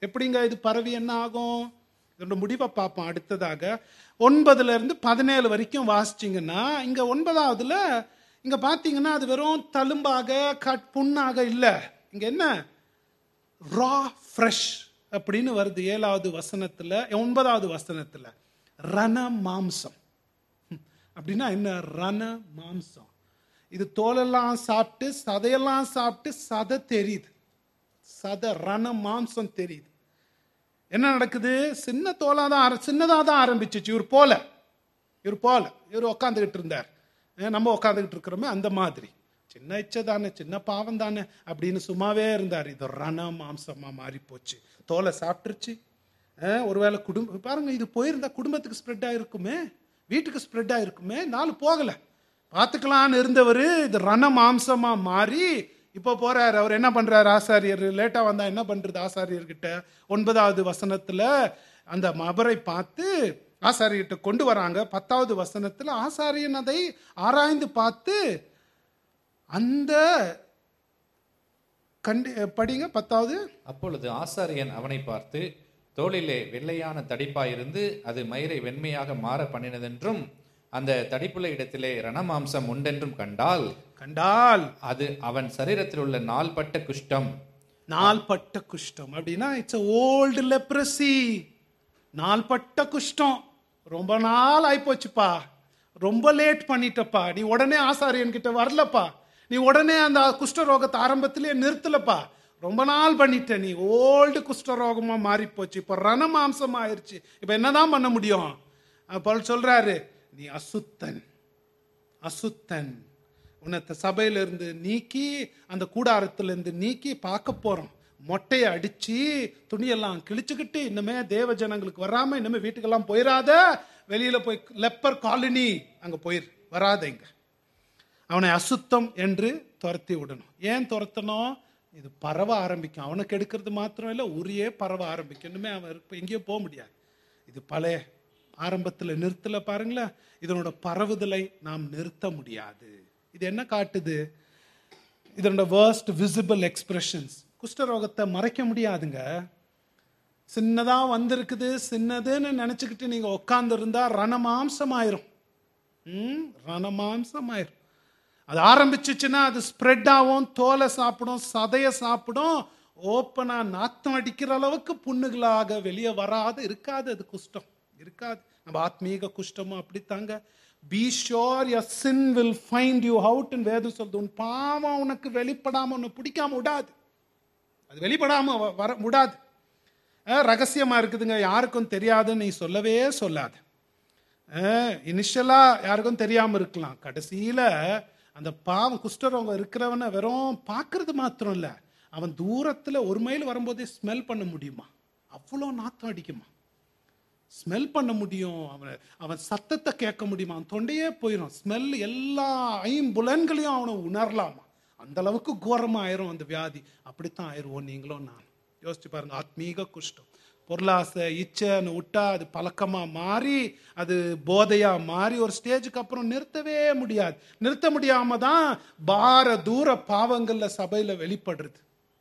எப்படிங்க இது பரவி என்ன ஆகும்? இதோட முடிவை பார்ப்போம் அடுத்ததாக. 9-17 வரைக்கும் வாசிச்சிங்கன்னா, இங்க 9வதுல இங்க பாத்தீங்கன்னா அது வெறும் தழும்பாக புண்ணாக இல்ல. இங்க என்ன? ரா ஃப்ரெஷ் அப்படின்னு வருது 7வது வசனத்துல. 9வது வசனத்துல ரண மாம்சம் அப்படின்னா என்ன? ரண மாம்சம். இது தோலெல்லாம் சாப்பிட்டு சதையெல்லாம் சாப்பிட்டு சதை தெரியுது. சதை ரண மாம்சம் தெரியுது. என்ன நடக்குது? சின்னதா தான் ஆரம்பிச்சிச்சு. இவர் உட்காந்துக்கிட்டு இருந்தார். நம்ம உட்காந்துக்கிட்டு இருக்கிறோமே அந்த மாதிரி. சின்ன இச்சை தானே, சின்ன பாவம் தானே அப்படின்னு சும்மாவே இருந்தார். இது ரண மாம்சமா மாறி போச்சு. தோலை சாப்பிட்டுருச்சு. ஒருவேளை குடும்பம் பாருங்க, இது போயிருந்தா குடும்பத்துக்கு ஸ்ப்ரெட் ஆயிருக்குமே, வீட்டுக்கு ஸ்ப்ரெட் ஆயிருக்குமே. 4 போகல, பார்த்துக்கலான்னு இருந்தவர் இது ரண மாம்சமா மாறி இப்போ போறாரு. அவர் என்ன பண்றாரு? ஆசாரியர் லேட்டா வந்தா என்ன பண்றது? ஆசாரியர்கிட்ட 9வது வசனத்துல அந்த மபரை பார்த்து ஆசாரியர்கிட்ட கொண்டு வராங்க. 10வது வசனத்துல ஆசாரியன் அதை ஆராய்ந்து பார்த்து அந்த படிங்க 10வது. அப்பொழுது ஆசாரியன் அவனை பார்த்து, தோளிலே வெள்ளையான தடிப்பாயிருந்து அது மயிரை வெண்மையாக மாற பண்ணினதென்றும் அந்த தடிப்புள்ள இடத்திலே ரணமாம்சம் உண்டென்றும் கண்டால் அது அவன் சரீரத்தில் உள்ள நாள்பட்ட குஷ்டம். நாள்பட்ட குஷ்டம் அப்படின்னா இட்ஸ் ஓல்டு லெப்ரசி. நாள்பட்ட குஷ்டம். ரொம்ப நாள் ஆயிப்போச்சுப்பா, ரொம்ப லேட் பண்ணிட்டப்பா, நீ உடனே ஆசாரியன் கிட்ட வரலப்பா, நீ உடனே அந்த குஷ்டரோகத்தை ஆரம்பத்திலேயே நிறுத்தலப்பா, ரொம்ப நாள் பண்ணிட்ட, நீ ஓல்டு குஷ்டரோகமா மாறி போச்சு, இப்ப ரணமாம்சம் ஆயிடுச்சு, இப்ப என்னதான் பண்ண முடியும்? பவுல் சொல்றாரு, நீ அசுத்தன், உன்னை சபையிலிருந்து நீக்கி அந்த கூடாரத்திலிருந்து நீக்கி பார்க்க போறோம். மொட்டையை அடிச்சு துணியெல்லாம் கிழிச்சுக்கிட்டு இன்னுமே தேவ ஜனங்களுக்கு வராம இன்னுமே வீட்டுக்கெல்லாம் போயிடாத, வெளியில போய் லெப்பர் காலனி அங்க வராத, இங்க அவனை அசுத்தம் என்று துரத்தி விடணும். ஏன் துரத்தணும்? இது பரவ ஆரம்பிக்கும். அவனுக்கு எடுக்கிறது மாத்திரம் இல்லை, உரியே பரவ ஆரம்பிக்கும். இன்னுமே அவன் எங்கேயும் போக முடியாது. இது பழைய ஆரம்பத்தில் நிறுத்தல பாருங்களேன். இதனோட பரவுதலை நாம் நிறுத்த முடியாது. இது என்ன காட்டுது? இதனோட வேர்ஸ்ட் விசிபிள் எக்ஸ்பிரஷன்ஸ். குஷ்டரோகத்தை மறைக்க முடியாதுங்க. சின்னதா வந்திருக்குது, சின்னதுன்னு நினைச்சுக்கிட்டு நீங்க உட்கார்ந்து இருந்தா ரணமாம்சமாயிரும். ரணமாம்சமாயிரும். அது ஆரம்பிச்சிச்சுன்னா அது ஸ்ப்ரெட் ஆகும், தோலை சாப்பிடும், சதைய சாப்பிடும், ஓப்பனா நாத்தம் அடிக்கிற அளவுக்கு புண்ணுகளாக வெளியே வராது இருக்காது. அது குஷ்டம் இருக்காது. நம்ம ஆத்மீக குஷ்டமும் அப்படித்தாங்க. Be sure your sin will find you out ன்னு வேதம் சொல்லுது. உன் பாவம் உனக்கு வெளிப்படாம உன்னை பிடிக்காம விடாது. அது வெளிப்படாம வர விடாது. ரகசியமா இருக்குதுங்க, யாருக்கும் தெரியாதுன்னு நீ சொல்லவே சொல்லாது. இனிஷியலா யாருக்கும் தெரியாம இருக்கலாம், கடைசியில அந்த பாவம் குஷ்டரோகம் இருக்கிறவன வெறும் பார்க்கறது மாத்திரம் இல்ல, அவன் தூரத்துல 1 மைல் வரும்போதே ஸ்மெல் பண்ண முடியுமா? அவ்வளோ நாத்தம் அடிக்குமா? ஸ்மெல் பண்ண முடியும். அவன் சத்தத்தை கேட்க முடியுமா? அவன் தொண்டையே போயிடும். ஸ்மெல் எல்லா ஐம்புலன்களையும் அவனை உணரலாமா? அந்த அளவுக்கு கோரமா ஆயிரும் அந்த வியாதி. அப்படித்தான் ஆயிடுவோம் நீங்களும் நான். யோசிச்சு பாருங்க. ஆத்மீக குஷ்டம், பொருளாசை, இச்சைன்னு விட்டா அது பழக்கமா மாறி அது போதையா மாறி ஒரு ஸ்டேஜுக்கு அப்புறம் நிறுத்தவே முடியாது. நிறுத்த முடியாம தான் பார தூர பாவங்கள்ல சபையில வெளிப்படுது.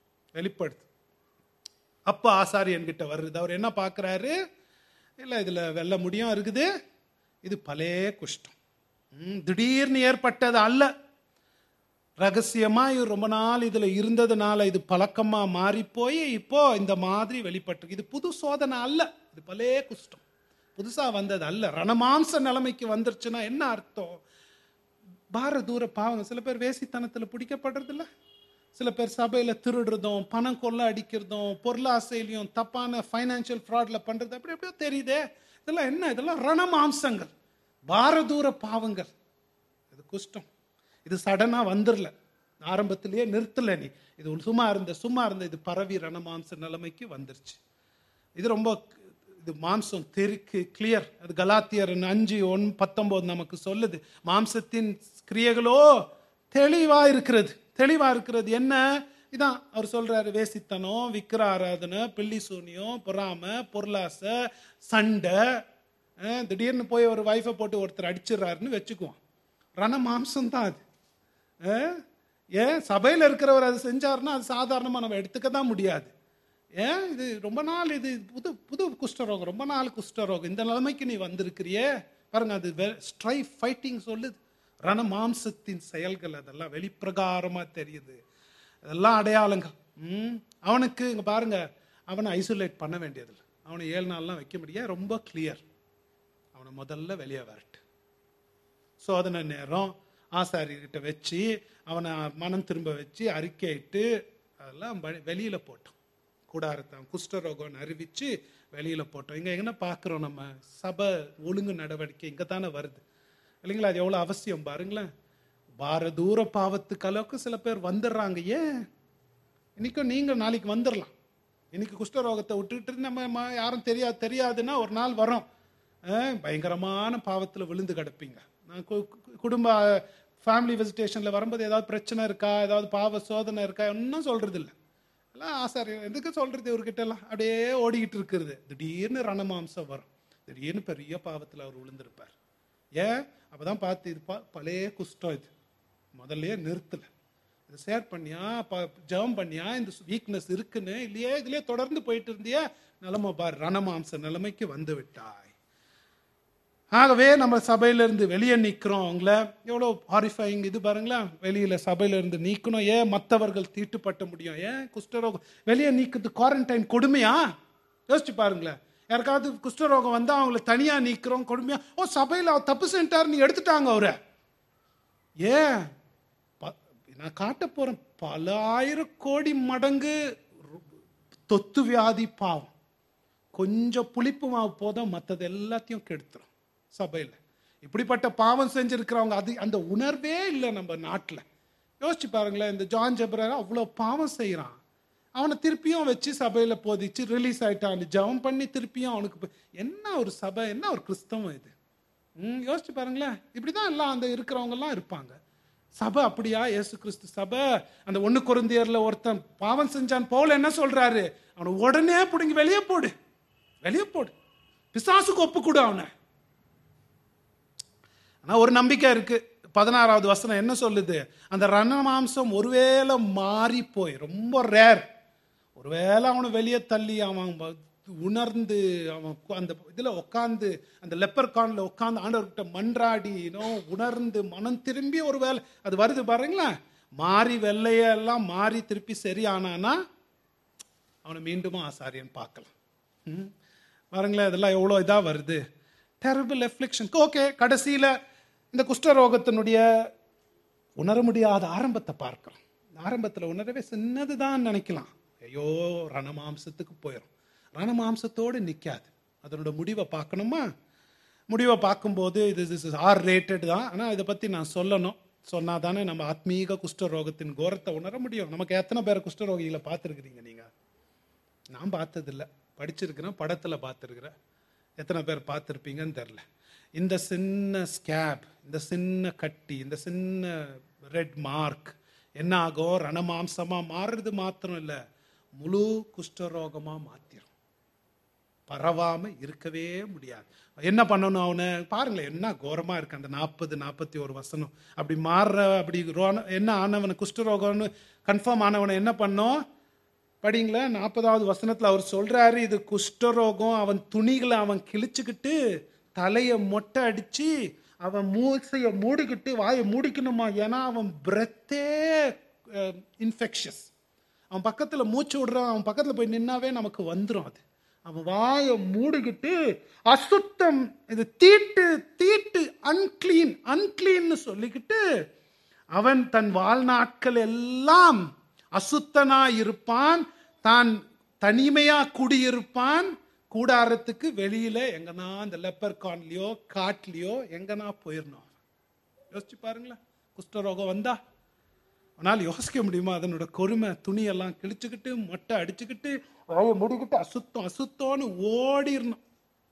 அப்ப ஆசாரியன் கிட்ட வருது. அவர் என்ன பாக்குறாரு? இல்லை, இதுல வெல்ல முடியும் இருக்குது, இது பழைய குஷ்டம், திடீர்னு ஏற்பட்டது அல்ல, ரகசியமா ரொம்ப நாள் இதுல இருந்ததுனால இது பழக்கமா மாறி போய் இப்போ இந்த மாதிரி வெளிப்பட்டு. இது புது சோதனை அல்ல, இது பழைய குஷ்டம், புதுசா வந்தது அல்ல. ரணமாம்ச நிலைமைக்கு வந்துருச்சுன்னா என்ன அர்த்தம்? பார தூர பாவம். சில பேர் வேசித்தனத்துல பிடிக்கப்படுறது இல்ல, சில பேர் சபையில திருடுறதும், பணம் கொள்ள அடிக்கிறதும், பொருளாசையிலையும் தப்பான பைனான்சியல் ஃப்ராட்ல பண்றது, அப்படி எப்படியோ தெரியுதே. இதெல்லாம் என்ன? இதெல்லாம் ரணமாம்சங்கள், பாரதூர பாவங்கள். இது குஷ்டம். இது சடனா வந்துடல, ஆரம்பத்திலேயே நிறுத்தல. நீ இது சும்மா இருந்த இது பரவி ரணமாம்ச நிலைமைக்கு வந்துருச்சு. இது ரொம்ப இது மாம்சம் தெருக்கு கிளியர். அது கலாத்தியர் 5:19 நமக்கு சொல்லுது. மாம்சத்தின் கிரியைகளோ தெளிவா இருக்கிறது. என்ன? இதான் அவர் சொல்றாரு. வேசித்தனம், விக்கிர ஆராதனை, பில்லி சூனியம், பொறாமை, பொருளாசை, சண்டை. திடீர்னு போய் ஒரு வைஃபை போட்டு ஒருத்தர் அடிச்சிடறாருன்னு வச்சுக்குவோம், ரண மாம்சம் தான் அது. ஏன் சபையில் இருக்கிறவர் அது செஞ்சாருன்னா அது சாதாரணமாக நம்ம எடுத்துக்க தான் முடியாது. ஏன் இது ரொம்ப நாள், இது புது புது குஷ்டரோகம், ரொம்ப நாள் குஷ்டரோகம், இந்த நிலைமைக்கு நீ வந்திருக்கிறியே பாருங்க. அது ஸ்ட்ரைஃப் ஃபைட்டிங் சொல்லுது. ரண மாம்சத்தின் செயல்கள் அதெல்லாம் வெளிப்பிரகாரமா தெரியுது. அதெல்லாம் அடையாளங்கள். அவனுக்கு இங்க பாருங்க, அவனை ஐசோலேட் பண்ண வேண்டியதில்லை. அவனை 7 நாள்லாம் வைக்க முடியாது, ரொம்ப கிளியர். அவனை முதல்ல வெளியே வரட்டு. சோதனை நேரம் ஆசாரியர்கிட்ட வச்சு அவனை மனம் திரும்ப வச்சு அறிக்கையிட்டு அதெல்லாம் வெளியில போட்டோம். கூடாரத்தை குஷ்டரோகம் அறிவிச்சு வெளியில போட்டோம். இங்க என்ன பார்க்குறோம், நம்ம சபை ஒழுங்கு நடவடிக்கை இங்கே தானே வருது இல்லைங்களா? அது எவ்வளோ அவசியம் பாருங்களேன். பாரதூர பாவத்துக்கு அளவுக்கு சில பேர் வந்துடுறாங்க. ஏன் இன்னைக்கும் நீங்கள் நாளைக்கு வந்துடலாம். இன்னைக்கு குஷ்டரோகத்தை விட்டுக்கிட்டு நம்ம யாரும் தெரியாதுன்னா ஒரு நாள் வரோம், பயங்கரமான பாவத்தில் விழுந்து கிடப்பீங்க. நான் குடும்ப ஃபேமிலி விசிட்டேஷனில் வரும்போது ஏதாவது பிரச்சனை இருக்கா, ஏதாவது பாவ சோதனை இருக்கா, ஒன்றும் சொல்கிறது இல்லை. எல்லாம் ஆசாரியர் எதுக்கு சொல்கிறது, இவர்கிட்ட எல்லாம் அப்படியே ஓடிக்கிட்டு இருக்கிறது. திடீர்னு ரணமாம்சம் வரும், திடீர்னு பெரிய பாவத்தில் அவர் விழுந்திருப்பார். ஏன் அப்போ தான் பார்த்து இது பழைய குஷ்டம், இது முதல்லையே நிறுத்தலை. இதை ஷேர் பண்ணியா, ஜெபம் பண்ணியா, இந்த வீக்னஸ் இருக்குன்னு இல்லையே, இதுலேயே தொடர்ந்து போயிட்டு இருந்தியா, நிலைமை பார், ரணமாம்ச நிலைமைக்கு வந்து விட்டாய். ஆகவே நம்ம சபையிலிருந்து வெளியே நிற்கிறோம். அவங்கள எவ்வளோ ஹாரிஃபைங் இது பாருங்களேன். வெளியில சபையிலிருந்து நீக்கணும். ஏன் மற்றவர்கள் தீட்டுப்பட்ட முடியும்? ஏன் குஷ்டரோகம் வெளியே நீக்கிறது குவாரண்டைன் கொடுமையா? யோசிச்சு பாருங்களேன். யாருக்காவது குஷ்டரோகம் வந்தால் அவங்கள தனியாக நீக்கிறோம் கொடுமையா? ஓ, சபையில் அவர் தப்பு செஞ்சார், நீ எடுத்துட்டாங்க அவரை. ஏன் நான் காட்ட போறேன், பல 1000 கோடி மடங்கு தொத்து வியாதி பாவம். கொஞ்சம் புளிப்பு மாவு போதும், மற்றது எல்லாத்தையும் கெடுத்துரும். சபையில் இப்படிப்பட்ட பாவம் செஞ்சிருக்கிறவங்க அது அந்த உணர்வே இல்லை நம்ம நாட்டில். யோசிச்சு பாருங்களேன். இந்த ஜான் ஜெப்ரர் அவ்வளோ பாவம் செய்கிறான், அவனை திருப்பியும் வச்சு சபையில் போதிச்சு ரிலீஸ் ஆயிட்டான், ஜெபம் பண்ணி திருப்பியும் அவனுக்கு என்ன ஒரு சபை, என்ன ஒரு கிறிஸ்தவம் இது? யோசிச்சு பாருங்களேன். இப்படிதான் எல்லாம் அந்த இருக்கிறவங்கெல்லாம் இருப்பாங்க. சபை அப்படியா? இயேசு கிறிஸ்து சபை. அந்த 1 கொரிந்தியர்ல ஒருத்தன் பாவம் செஞ்சான், பவுல் என்ன சொல்றாரு, அவனை உடனே பிடிங்கி வெளியே போடு, வெளியே போடு, பிசாசுக்கு ஒப்பு கொடு அவனை. ஆனா ஒரு நம்பிக்கை இருக்கு. 16வது வசனம் என்ன சொல்லுது? அந்த ரணமாம்சம் ஒருவேளை மாறி போய், ரொம்ப ரேர், ஒருவேளை அவனை வெளியே தள்ளி அவன் உணர்ந்து அவன் அந்த இதில் உட்காந்து அந்த லெப்பர் கான்ல உட்காந்து ஆண்டவர்கிட்ட மன்றாடி உணர்ந்து மனம் திரும்பி ஒரு வேலை அது வருது பாருங்களேன். மாறி வெள்ளையெல்லாம் மாறி திருப்பி சரியானானா அவனை மீண்டும் ஆசாரியன் பார்க்கலாம். பாருங்களேன், இதெல்லாம் எவ்வளோ இதாக வருது. டெரிபிள் எஃப்ளிக்ஷன். ஓகே, கடைசியில் இந்த குஷ்டரோகத்தினுடைய உணர முடியாத ஆரம்பத்தை பார்க்கலாம். ஆரம்பத்தில் உணரவே சின்னது தான் நினைக்கலாம். ஐயோ, ரணமாம்சத்துக்கு போயிடும். ரணமாம்சத்தோடு நிற்காது. அதனோட முடிவை பார்க்கணுமா? முடிவை பார்க்கும்போது இது R-rated தான். ஆனால் இதை பற்றி நான் சொல்லணும். சொன்னால் தானே நம்ம ஆத்மீக குஷ்டரோகத்தின் கோரத்தை உணர முடியும். நமக்கு எத்தனை பேர் குஷ்டரோகிகளை பார்த்துருக்குறீங்க நீங்கள்? நான் பார்த்ததில்லை, படிச்சிருக்கிறேன், படத்தில் பார்த்துருக்குறேன். எத்தனை பேர் பார்த்துருப்பீங்கன்னு தெரில. இந்த சின்ன ஸ்கேப், இந்த சின்ன கட்டி, இந்த சின்ன ரெட் மார்க் என்ன ஆகும்? ரணமாம்சமாக மாறுறது மாத்திரம் இல்லை, முழு குஷ்டரோகமாக மாற்றிடும். பரவாமல் இருக்கவே முடியாது. என்ன பண்ணணும் அவனை பாருங்களேன், என்ன கோரமாக இருக்கு அந்த 40-41 வசனம். அப்படி மாறுற அப்படி என்ன ஆனவனை குஷ்டரோகம்னு கன்ஃபார்ம் ஆனவனை என்ன பண்ணோம் படிங்களேன். 40வது வசனத்தில் அவர் சொல்றாரு, இது குஷ்டரோகம். அவன் துணிகளை அவன் கிழிச்சுக்கிட்டு தலையை மொட்டை அடிச்சு அவன் மூசையை மூடிக்கிட்டு வாயை மூடிக்கணுமா? ஏன்னா அவன் பிரெத்தே இன்ஃபெக்ஷஸ். அவன் பக்கத்தில் மூச்சு விடுறான், அவன் பக்கத்தில் போய் நின்னாவே நமக்கு வந்துடும் அது. அவன் வாயை மூடிக்கிட்டு அசுத்தம், இது தீட்டு தீட்டு, அன்கிளீன் அன்கிளீன்னு சொல்லிக்கிட்டு அவன் தன் வாழ்நாட்கள் எல்லாம் அசுத்தனா இருப்பான். தான் தனிமையா குடியிருப்பான். கூடாரத்துக்கு வெளியில எங்கன்னா இந்த லெப்பர் கான்லயோ காட்லயோ எங்கன்னா போயிடணும். யோசிச்சு பாருங்களேன், குஷ்டரோகம் வந்தா ஆனால் யோசிக்க முடியுமா? அதனோட கொடுமை. துணியெல்லாம் கிழிச்சுக்கிட்டு மொட்டை அடிச்சுக்கிட்டு வாயை முடிக்கிட்டு அசுத்தம் அசுத்தம்னு ஓடிடணும்.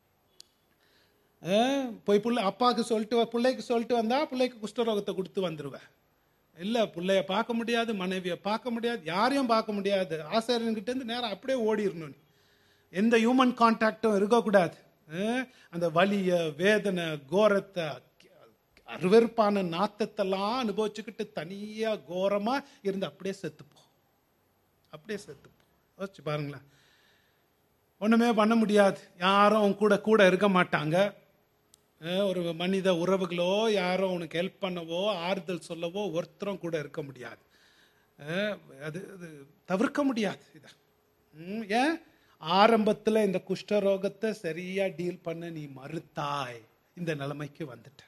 போய் அப்பாவுக்கு சொல்லிட்டு பிள்ளைக்கு சொல்லிட்டு வந்தா பிள்ளைக்கு குஷ்டரோகத்தை கொடுத்து வந்துடுவேன். இல்லை, பிள்ளைய பார்க்க முடியாது, மனைவியை பார்க்க முடியாது, யாரையும் பார்க்க முடியாது. ஆசாரியன்கிட்ட இருந்து நேரம் அப்படியே ஓடிடணும். எந்த ஹியூமன் கான்டாக்டும் இருக்கக்கூடாது. அந்த வலிய வேதனை கோரத்தை அருவெறுப்பான நாத்தத்தெல்லாம் அனுபவிச்சுக்கிட்டு தனியா கோரமா இருந்து அப்படியே செத்துப்போம், அப்படியே செத்துப்போம். யோசிச்சு பாருங்களேன். ஒன்றுமே பண்ண முடியாது. யாரும் அவன் கூட கூட இருக்க மாட்டாங்க. ஒரு மனித உறவுகளோ யாரோ உனக்கு ஹெல்ப் பண்ணவோ ஆறுதல் சொல்லவோ ஒருத்தரும் கூட இருக்க முடியாது. அது அது தவிர்க்க முடியாது. இதை ஏன் ஆரம்பத்தில் இந்த குஷ்டரோகத்தை சரியா டீல் பண்ண நீ மறுத்தாய், இந்த நிலைமைக்கு வந்துட்ட.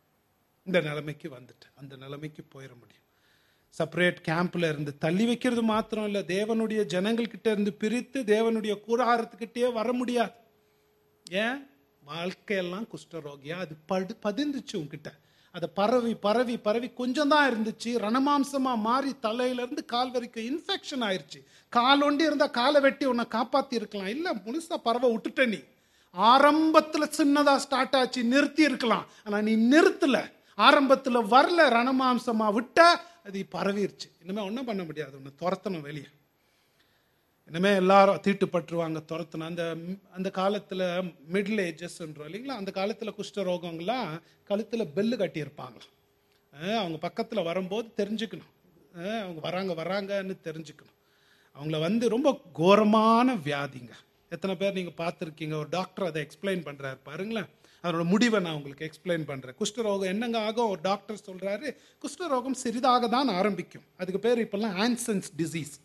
அந்த நிலைமைக்கு போயிட முடியும். செப்பரேட் கேம்ப்ல இருந்து தள்ளி வைக்கிறது மாத்திரம் இல்லை, தேவனுடைய ஜனங்கள் கிட்ட இருந்து பிரித்து தேவனுடைய கூடாரத்துக்கிட்டே வர முடியாது. ஏன்? வாழ்க்கையெல்லாம் குஷ்டரோகியா அது பதிந்துச்சு உங்ககிட்ட. அதை பரவி பரவி பரவி கொஞ்சம் தான் இருந்துச்சு, ரணமாம்சமா மாறி தலையிலிருந்து கால் வரைக்கும் இன்ஃபெக்ஷன் ஆயிடுச்சு. கால் ஒண்டி இருந்தா காலை வெட்டி உன்னை காப்பாத்தி இருக்கலாம், இல்ல முழுசா பரவ விட்டுட்ட. நீ ஆரம்பத்துல சின்னதா ஸ்டார்ட் ஆச்சு, நிறுத்தி இருக்கலாம். ஆனா நீ நிறுத்தல, ஆரம்பத்துல வரல, ரணமாம்சமா விட்ட, அது பரவிருச்சு. இனிமே ஒன்றும் பண்ண முடியாது, ஒன்று துரத்தணும் வெளியே. இனிமே எல்லாரும் தீட்டுப்பட்டுருவாங்க, துரத்தணும். அந்த காலத்துல மிடில் ஏஜஸ்ன்றோம் இல்லைங்களா, அந்த காலத்துல குஷ்டரோகங்களாம் கழுத்துல பெல்லு கட்டியிருப்பாங்களாம். அவங்க பக்கத்துல வரும்போது தெரிஞ்சுக்கணும், அவங்க வராங்கன்னு தெரிஞ்சுக்கணும். அவங்கள ரொம்ப கோரமான வியாதிங்க. எத்தனை பேர் நீங்க பார்த்துருக்கீங்க? ஒரு டாக்டர் அதை எக்ஸ்பிளைன் பண்றாரு பாருங்களேன். அதோட முடிவை நான் உங்களுக்கு எக்ஸ்பிளைன் பண்றேன். குஷ்டரோகம் என்னங்க ஆகும்? ஒரு டாக்டர் சொல்றாரு, குஷ்டரோகம் சிறிதாக தான் ஆரம்பிக்கும். அதுக்கு பேர் இப்பெல்லாம் Hansen's disease,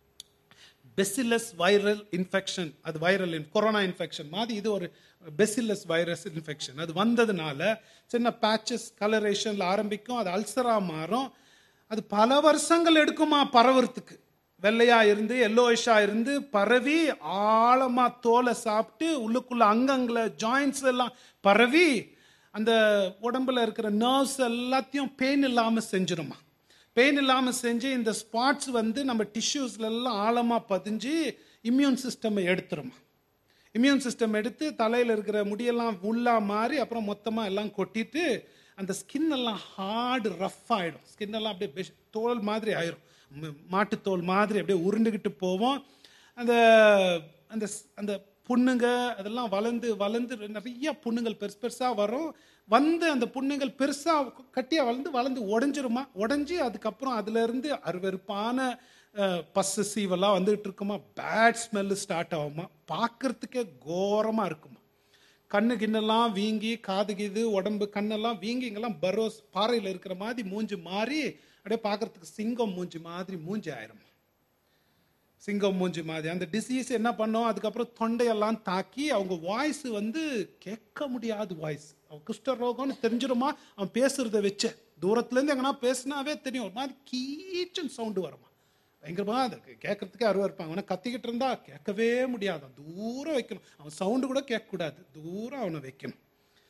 bacillus viral infection. அது வைரல் கொரோனா இன்ஃபெக்ஷன் மாதிரி இது ஒரு பெசிலஸ் வைரஸ் இன்ஃபெக்ஷன். அது வந்ததுனால சின்ன பேச்சஸ் கலரேஷன்ல ஆரம்பிக்கும், அது அல்சரா மாறும். அது பல வருஷங்கள் எடுக்குமா பரவறதுக்கு. வெள்ளையா இருந்து எல்லோயிஷா இருந்து பரவி ஆழமா தோலை சாப்பிட்டு உள்ளுக்குள்ள அங்கங்களை ஜாயின்ஸ் எல்லாம் பரவி அந்த உடம்புல இருக்கிற நர்வ்ஸ் எல்லாத்தையும் பெயின் இல்லாம செஞ்சிருமா. பெயின் இல்லாம செஞ்சு இந்த ஸ்பாட்ஸ் நம்ம டிஷ்யூஸ்ல எல்லாம் ஆழமா பதிஞ்சு இம்யூன் சிஸ்டம் எடுத்துருமா. இம்யூன் சிஸ்டம் எடுத்து தலையில இருக்கிற முடியெல்லாம் உள்ளா மாறி அப்புறம் மொத்தமா எல்லாம் கொட்டிட்டு அந்த ஸ்கின் எல்லாம் ஹார்டு ரஃப் ஆயிடும். ஸ்கின் எல்லாம் அப்படியே தோல் மாதிரி ஆயிரும், மாட்டுத்தோல் மாதிரி அப்படியே உருண்டுகிட்டு போவோம். அந்த அந்த அந்த புண்ணுங்க அதெல்லாம் வளர்ந்து வளர்ந்து நிறைய புண்ணுங்கள் பெருசா வரும். அந்த புண்ணுங்கள் பெருசா கட்டியா வளர்ந்து உடஞ்சிருமா. உடஞ்சி அதுக்கப்புறம் அதுல இருந்து அருவெருப்பான பஸ்ஸு சீவெல்லாம் வந்துகிட்டு இருக்குமா. பேட் ஸ்மெல்லு ஸ்டார்ட் ஆகுமா. பார்க்கறதுக்கே கோரமா இருக்குமா. கண்ணு கிண்ணெல்லாம் வீங்கி, காது கீது உடம்பு கண்ணெல்லாம் வீங்கி, இங்கெல்லாம் பரோஸ் பாறையில் இருக்கிற மாதிரி மூஞ்சி மாறி அப்படியே பார்க்கறதுக்கு சிங்கம் மூஞ்சி மாதிரி மூஞ்சி ஆயிரும். சிங்கம் மூஞ்சி மாதிரி அந்த டிசீஸ் என்ன பண்ணோம், அதுக்கப்புறம் தொண்டையெல்லாம் தாக்கி அவங்க வாய்ஸ் கேட்க முடியாது. வாய்ஸ் அவன் குஷ்டரோகம்னு தெரிஞ்சிருமா. அவன் பேசுறத வச்சு தூரத்துலேருந்து எங்கன்னா பேசினாவே தெரியும், ஒரு மாதிரி கீச்சன் சவுண்டு வருமா. பயங்கரமா அது கேட்கறதுக்கே அருவா இருப்பாங்க. அவனை கத்திக்கிட்டு இருந்தா கேட்கவே முடியாது, தூரம் வைக்கணும். அவன் சவுண்டு கூட கேட்கக்கூடாது, தூரம் அவனை வைக்கணும்.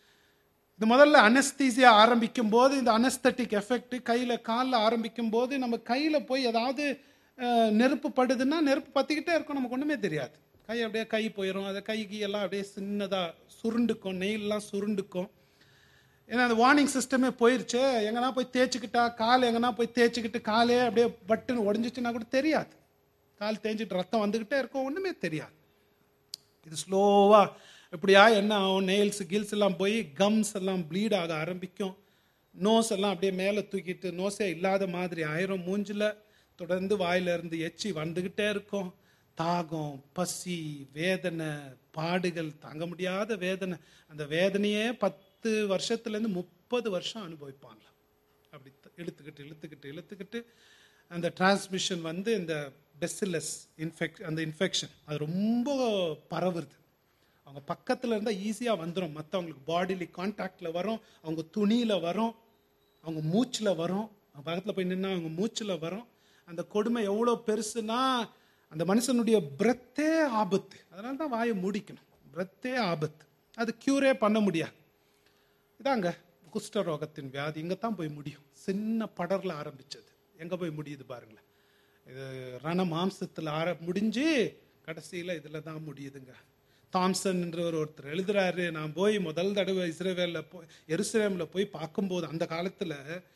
இது முதல்ல அனஸ்தீசியா ஆரம்பிக்கும் போது, இந்த அனஸ்தட்டிக் எஃபெக்ட் கையில் காலில் ஆரம்பிக்கும் போது, நம்ம கையில் போய் ஏதாவது நெருப்பு படுதுன்னா நெருப்பு பற்றிக்கிட்டே இருக்கும், நமக்கு ஒன்றுமே தெரியாது. அப்படியே கை போயிடும், அதை கைக்கு எல்லாம் அப்படியே சின்னதாக சுருண்டுக்கும், நெயிலெலாம் சுருண்டுக்கும். ஏன்னா அந்த வார்னிங் சிஸ்டமே போயிடுச்சு. எங்கன்னா போய் தேய்ச்சிக்கிட்டா கால், எங்கன்னா போய் தேய்ச்சிக்கிட்டு காலே அப்படியே பட்டுன்னு உடஞ்சிச்சுன்னா கூட தெரியாது. கால் தேய்ச்சிட்டு ரத்தம் வந்துக்கிட்டே இருக்கும், ஒன்றுமே தெரியாது. இது ஸ்லோவாக இப்படியா என்ன ஆகும், நெயில்ஸ் கில்ஸ் எல்லாம் போய் கம்ஸ் எல்லாம் ப்ளீட் ஆக ஆரம்பிக்கும். நோஸ் எல்லாம் அப்படியே மேலே தூக்கிட்டு நோஸே இல்லாத மாதிரி ஆயிரும். மூஞ்சில் தொடர்ந்து வாயிலிருந்து எச்சி வந்துக்கிட்டே இருக்கும். தாகம், பசி, வேதனை, பாடுகள், தாங்க முடியாத வேதனை. அந்த வேதனையே 10 வருஷத்துலேருந்து 30 வருஷம் அனுபவிப்பாங்களாம். அப்படி இழுத்துக்கிட்டு அந்த டிரான்ஸ்மிஷன் இந்த பெசிலஸ் அந்த இன்ஃபெக்ஷன் அது ரொம்ப பரவுறது. அவங்க பக்கத்தில் இருந்தால் ஈஸியாக வந்துடும், மற்றவங்களுக்கு பாடிலி கான்டாக்டில் வரும், அவங்க துணியில் வரும், அவங்க மூச்சில் வரும். அவங்க பக்கத்தில் போய் நின்னா அவங்க மூச்சில் வரும். அந்த கொடுமை எவ்வளோ பெருசுன்னா அந்த மனுஷனுடைய பிரத்தே ஆபத்து. அதனால தான் வாயை மூடிக்கணும். பிரத்தே ஆபத்து, அது க்யூரே பண்ண முடியாது. இதாங்க குஷ்டரோகத்தின் வியாதி. இங்கே தான் போய் முடியும். சின்ன படரில் ஆரம்பித்தது எங்கே போய் முடியுது பாருங்களேன். இது ரண மாம்சத்தில் முடிஞ்சு கடைசியில் இதில் தான் முடியுதுங்க. தாம்சன் என்ற ஒருத்தர் எழுதுறாரு, நான் போய் முதல் தடவை இஸ்ரேவேலில் போய் எருசலேமில் போய் பார்க்கும்போது அந்த காலத்தில்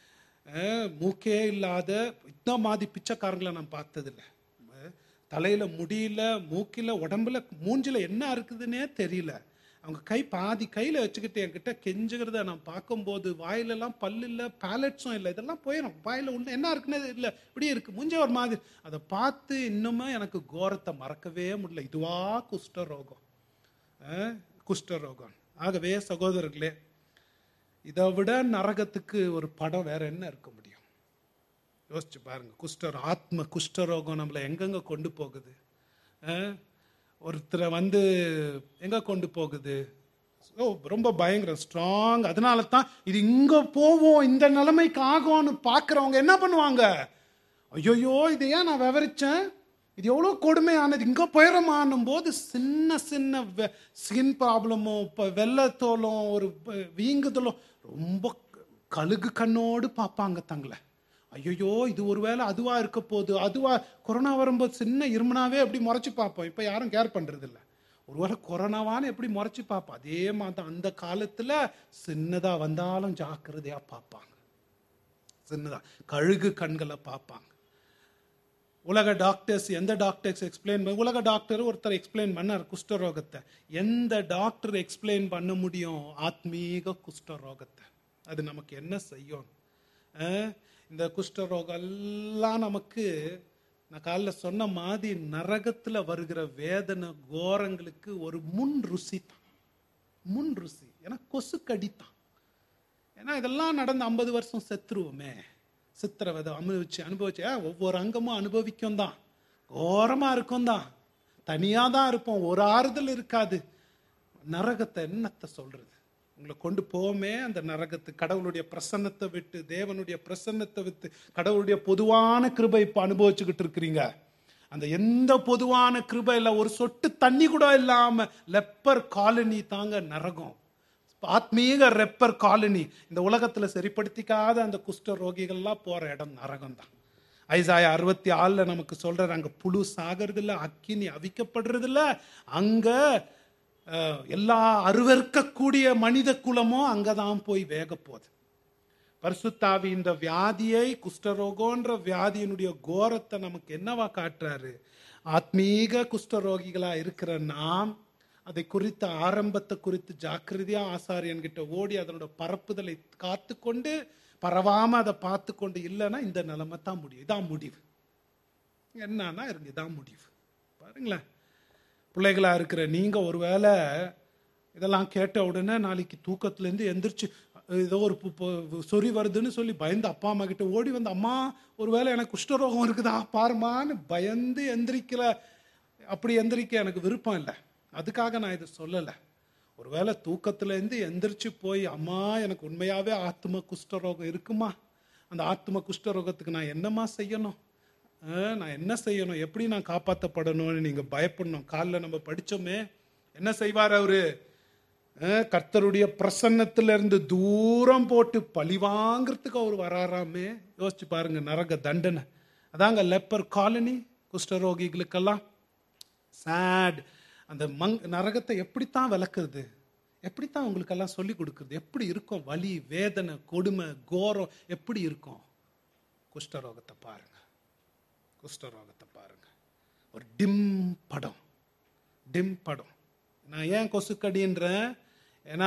மூக்கே இல்லாத இந்த மாதிரி பிச்சைக்காரங்களை நான் பார்த்ததில்லை. தலையில் முடியல, மூக்கில், உடம்புல, மூஞ்சில் என்ன இருக்குதுன்னே தெரியல. அவங்க கை பாதி கையில் வச்சுக்கிட்டு என்கிட்ட கெஞ்சுகிறத நான் பார்க்கும்போது வாயிலெல்லாம் பல்லு இல்லை, பேலட்ஸும் இல்லை, இதெல்லாம் போயிடும். வாயில் உள்ள என்ன இருக்குன்னு இல்லை, இப்படி இருக்குது மூஞ்ச ஒரு மாதிரி. அதை பார்த்து இன்னுமே எனக்கு கோரத்தை மறக்கவே முடியல. இதுவா குஷ்டரோகம், குஷ்டரோகம். ஆகவே சகோதரர்களே, இதை விட நரகத்துக்கு ஒரு படம் வேற என்ன இருக்க முடியும்? யோசிச்சு பாருங்க. ஆத்ம குஷ்டரோகம் நம்மளை எங்கெங்க கொண்டு போகுது? ஒருத்தரை எங்க கொண்டு போகுது? ரொம்ப பயங்கர ஸ்ட்ராங். அதனால தான் இது இங்க போவோம், இந்த நிலைமைக்கு ஆகும்னு பார்க்குறவங்க என்ன பண்ணுவாங்க? ஐயோயோ, இது ஏன் நான் விவரிச்சேன், இது எவ்வளோ கொடுமையானது, இங்கே போயிடமானும் போது சின்ன சின்ன ஸ்கின் ப்ராப்ளமோ, இப்போ வெள்ளத்தோலும் ஒரு வீங்குதலும் ரொம்ப கழுகு கண்ணோடு பார்ப்பாங்க தங்களை. ஐயோ, இது ஒருவேளை அதுவா இருக்க போகுது, அதுவா கொரோனா வரும்போது சின்ன இருமனாவே எப்படி முறைச்சி பார்ப்போம். இப்போ யாரும் கேர் பண்ணுறது இல்லை. ஒருவேளை கொரோனாவான்னு எப்படி முறைச்சி பார்ப்போம். அதே மாதிரி அந்த காலத்தில் சின்னதாக வந்தாலும் ஜாக்கிரதையாக பார்ப்பாங்க. சின்னதாக கழுகு கண்களை பார்ப்பாங்க. உலக டாக்டர்ஸ், எந்த டாக்டர்ஸ் எக்ஸ்பிளைன் உலக டாக்டர் ஒருத்தர் எக்ஸ்பிளைன் பண்ணார் குஷ்டரோகத்தை. எந்த டாக்டர் எக்ஸ்பிளைன் பண்ண முடியும் ஆத்மீக குஷ்டரோகத்தை? அது நமக்கு என்ன செய்யும்? இந்த குஷ்டரோகம் எல்லாம் நமக்கு, நான் காலைல சொன்ன மாதிரி, நரகத்தில் வருகிற வேதனை கோரங்களுக்கு ஒரு முன் ருசி தான். முன் ருசி. ஏன்னா கொசு கடித்தான். ஏன்னா இதெல்லாம் நடந்து 50 வருஷம் செத்துருவோமே. சித்திரவதை அனுபவிச்சு ஒவ்வொரு அங்கமும் அனுபவிக்கும் தான். கோரமாக இருக்கும் தான். தனியாக தான் இருப்போம், ஒரு ஆறுதல் இருக்காது. நரகத்தை என்னத்தை சொல்றது? உங்களை கொண்டு போவோமே அந்த நரகத்துக்கு. கடவுளுடைய பிரசன்னத்தை விட்டு, தேவனுடைய பிரசன்னத்தை விட்டு, கடவுளுடைய பொதுவான கிருபை இப்போ அனுபவிச்சுக்கிட்டு இருக்கிறீங்க. அந்த எந்த பொதுவான கிருபை இல்லை, ஒரு சொட்டு தண்ணி கூட இல்லாம லெப்பர் காலனி தாங்க நரகம். ஆத்மீக ரெப்பர் காலனி. இந்த உலகத்துல சரிப்படுத்திக்காத அந்த குஷ்ட ரோகிகள்லாம் போற இடம் நரகம் தான். ஐசாயா 64 நமக்கு சொல்ற, அங்க புழு சாகிறது இல்லை, அக்கினி அவிக்கப்படுறது இல்லை, அங்க எல்லா அருவருக்கக்கூடிய மனித குலமும் அங்கதான் போய் வேக போகுது. பரிசுத்தாவி இந்த வியாதியை, குஷ்டரோகன்ற வியாதியினுடைய கோரத்தை நமக்கு என்னவா காட்டுறாரு? ஆத்மீக குஷ்டரோகிகளா இருக்கிற நாம் அதை குறித்த ஆரம்பத்தை குறித்து ஜாக்கிரதையா ஆசாரியன்கிட்ட ஓடி அதனோட பரப்புதலை காத்து கொண்டு, பரவாம அதை பார்த்து கொண்டு இல்லைன்னா இந்த நிலைமை தான் முடியும். இதான் முடிவு. என்னன்னா இருக்கு, இதான் முடிவு. பாருங்களேன், பிள்ளைகளா இருக்கிற நீங்க ஒருவேளை இதெல்லாம் கேட்ட உடனே நாளைக்கு தூக்கத்துலேருந்து எந்திரிச்சு ஏதோ ஒரு சொறி வருதுன்னு சொல்லி பயந்து அப்பா அம்மா கிட்ட ஓடி வந்து, அம்மா ஒருவேளை எனக்கு குஷ்டரோகம் இருக்குதா பாருமான்னு பயந்து எந்திரிக்கல. அப்படி எந்திரிக்க எனக்கு விருப்பம் இல்லை. அதுக்காக நான் இதை சொல்லலை. ஒருவேளை தூக்கத்துலேருந்து எந்திரிச்சு போய், அம்மா எனக்கு உண்மையாகவே ஆத்ம குஷ்டரோகம் இருக்குமா, அந்த ஆத்ம குஷ்டரோகத்துக்கு நான் என்னம்மா செய்யணும், நான் என்ன செய்யணும், எப்படி நான் காப்பாற்றப்படணும்னு நீங்கள் பயப்படணும். காலில் நம்ம படித்தோமே, என்ன செய்வார் அவரு? கர்த்தருடைய பிரசன்னத்திலிருந்து தூரம் போட்டு பழி வாங்கிறதுக்கு அவர் வராராமே. யோசிச்சு பாருங்க, நரக தண்டனை அதாங்க லெப்பர் காலனி குஷ்டரோகிகளுக்கெல்லாம். சேட். அந்த நரகத்தை எப்படித்தான் விளக்குறது, எப்படித்தான் உங்களுக்கெல்லாம் சொல்லி கொடுக்குறது? எப்படி இருக்கும் வலி, வேதனை, கொடுமை, கோரம் எப்படி இருக்கும்? குஷ்டரோகத்தை பாருங்க, குஷ்டரோகத்தை பாருங்க. ஒரு டிம் படம், டிம் படம். நான் ஏன் கொசுக்கடின்றேன்? ஏன்னா